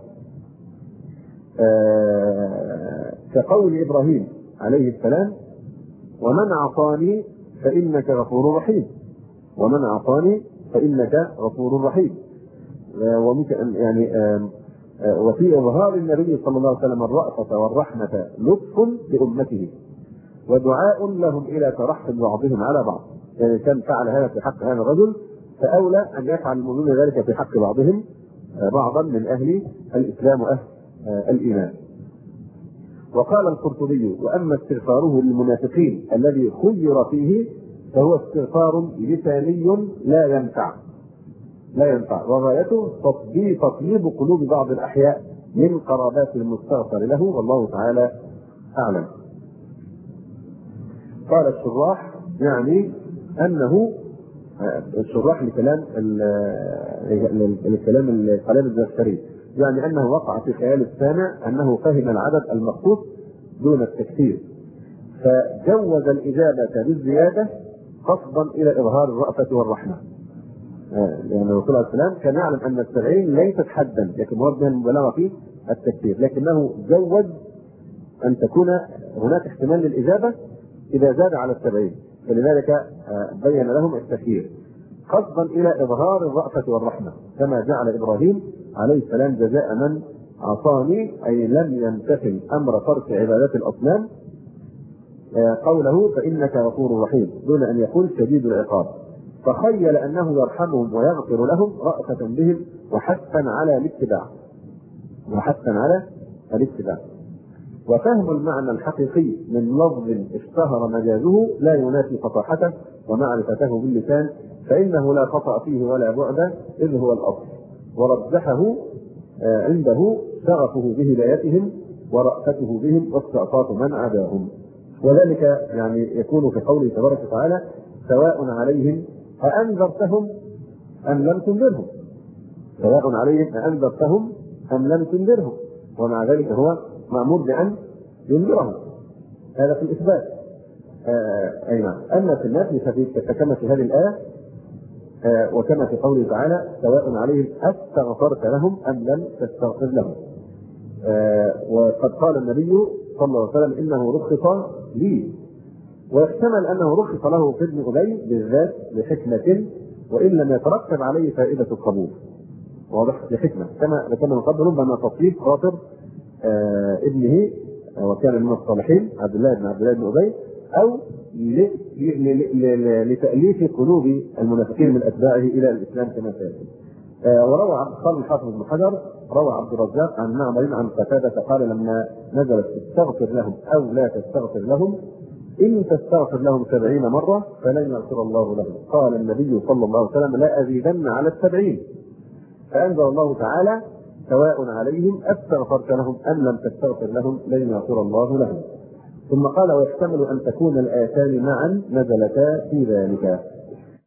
كقول إبراهيم عليه السلام ومن عصاني فإنك غفور رحيم، ومن عصاني فإنك غفور رحيم. وممكن يعني وفي إظهار النبي صلى الله عليه وسلم الرأفة والرحمة لطف بأمته ودعاء لهم إلى ترحم بعضهم على بعض، يعني كان فعل هذا في حق هذا الرجل فأولى أن يفعل المؤمنون ذلك في حق بعضهم بعضا من أهل الإسلام وأهل الإيمان. وقال القرطبي وأما استغفاره للمنافقين الذي خير فيه فهو استغفار لساني لا ينفع وغايته تطيب قلوب بعض الأحياء من قرابات المستغفر له، والله تعالى أعلم. قال الشراح يعني أنه الشراح لكلام الكلام الزمخشري، يعني أنه وقع في خيال السامع أنه فهم العدد المخصوص دون التكثير، فجوز الإجابة بالزيادة قصدا إلى إظهار الرأفة والرحمة. يعني الرسول عليه السلام كان يعلم أن 70 ليست حدا، لكن مراد بها المبالغة في التكثير، لكنه جوز أن تكون هناك احتمال للإجابة إذا زاد على 70، فلذلك بين لهم التكثير قصدا إلى إظهار الرأفة والرحمة، كما جعل إبراهيم عليه السلام جزاء من عصاني، أي لم يمتثل أمر ترك عبادة الأصنام، قوله فإنك غفور رحيم، دون أن يقول شديد العقاب، فخيل أنه يرحمهم ويغفر لهم رأفة بهم وحثا على الاتباع. وفهم المعنى الحقيقي من لفظ اشتهر مجازه لا ينافي فصاحته ومعرفته باللسان، فإنه لا خطأ فيه ولا بعد، إذ هو الأصل، ورجحه عنده شغفه بهدايتهم ورأفته بهم واستعطاف من عداهم. وذلك يعني يكون في قوله تبارك وتعالى سواء عليهم أأنذرتهم أم لم تنذرهم، سواء عليهم أأنذرتهم أم لم تنذرهم، ومع ذلك هو مأمور بأن ينذرهم، هذا في الإثبات. أي نعم. أما في النفي فكما في هذه الآية وكما في قوله تعالى سواء عليهم أستغفرت لهم أم لم تستغفر لهم. وقد قال النبي صلى الله عليه وسلم إنه رخص لي، ويحتمل أنه رخص له في ابن أبي بالذات لحكمة، وإن لم يترتب عليه فائدة القبول، واضح، لحكمة كما ذكرنا من قبل، ربما تصويب خاطر ابنه وكان من الصالحين عبد الله بن أبي، أو لتأليف قلوب المنافقين من أتباعه إلى الإسلام كما سيأتي. وروى قال الحافظ ابن حجر روى عبد الرزاق عن معمر عن قتادة قال لما نزلت استغفر لهم أو لا تستغفر لهم إن تستغفر لهم 70 مرة فلن يغفر الله لهم، قال النبي صلى الله عليه وسلم لا أزيدن على 70، فأنزل الله تعالى سواء عليهم أستغفرت لهم أم لم تستغفر لهم لن يغفر الله لهم. ثم قال ويحتمل أن تكون الآيتان معا نزلتا في ذلك،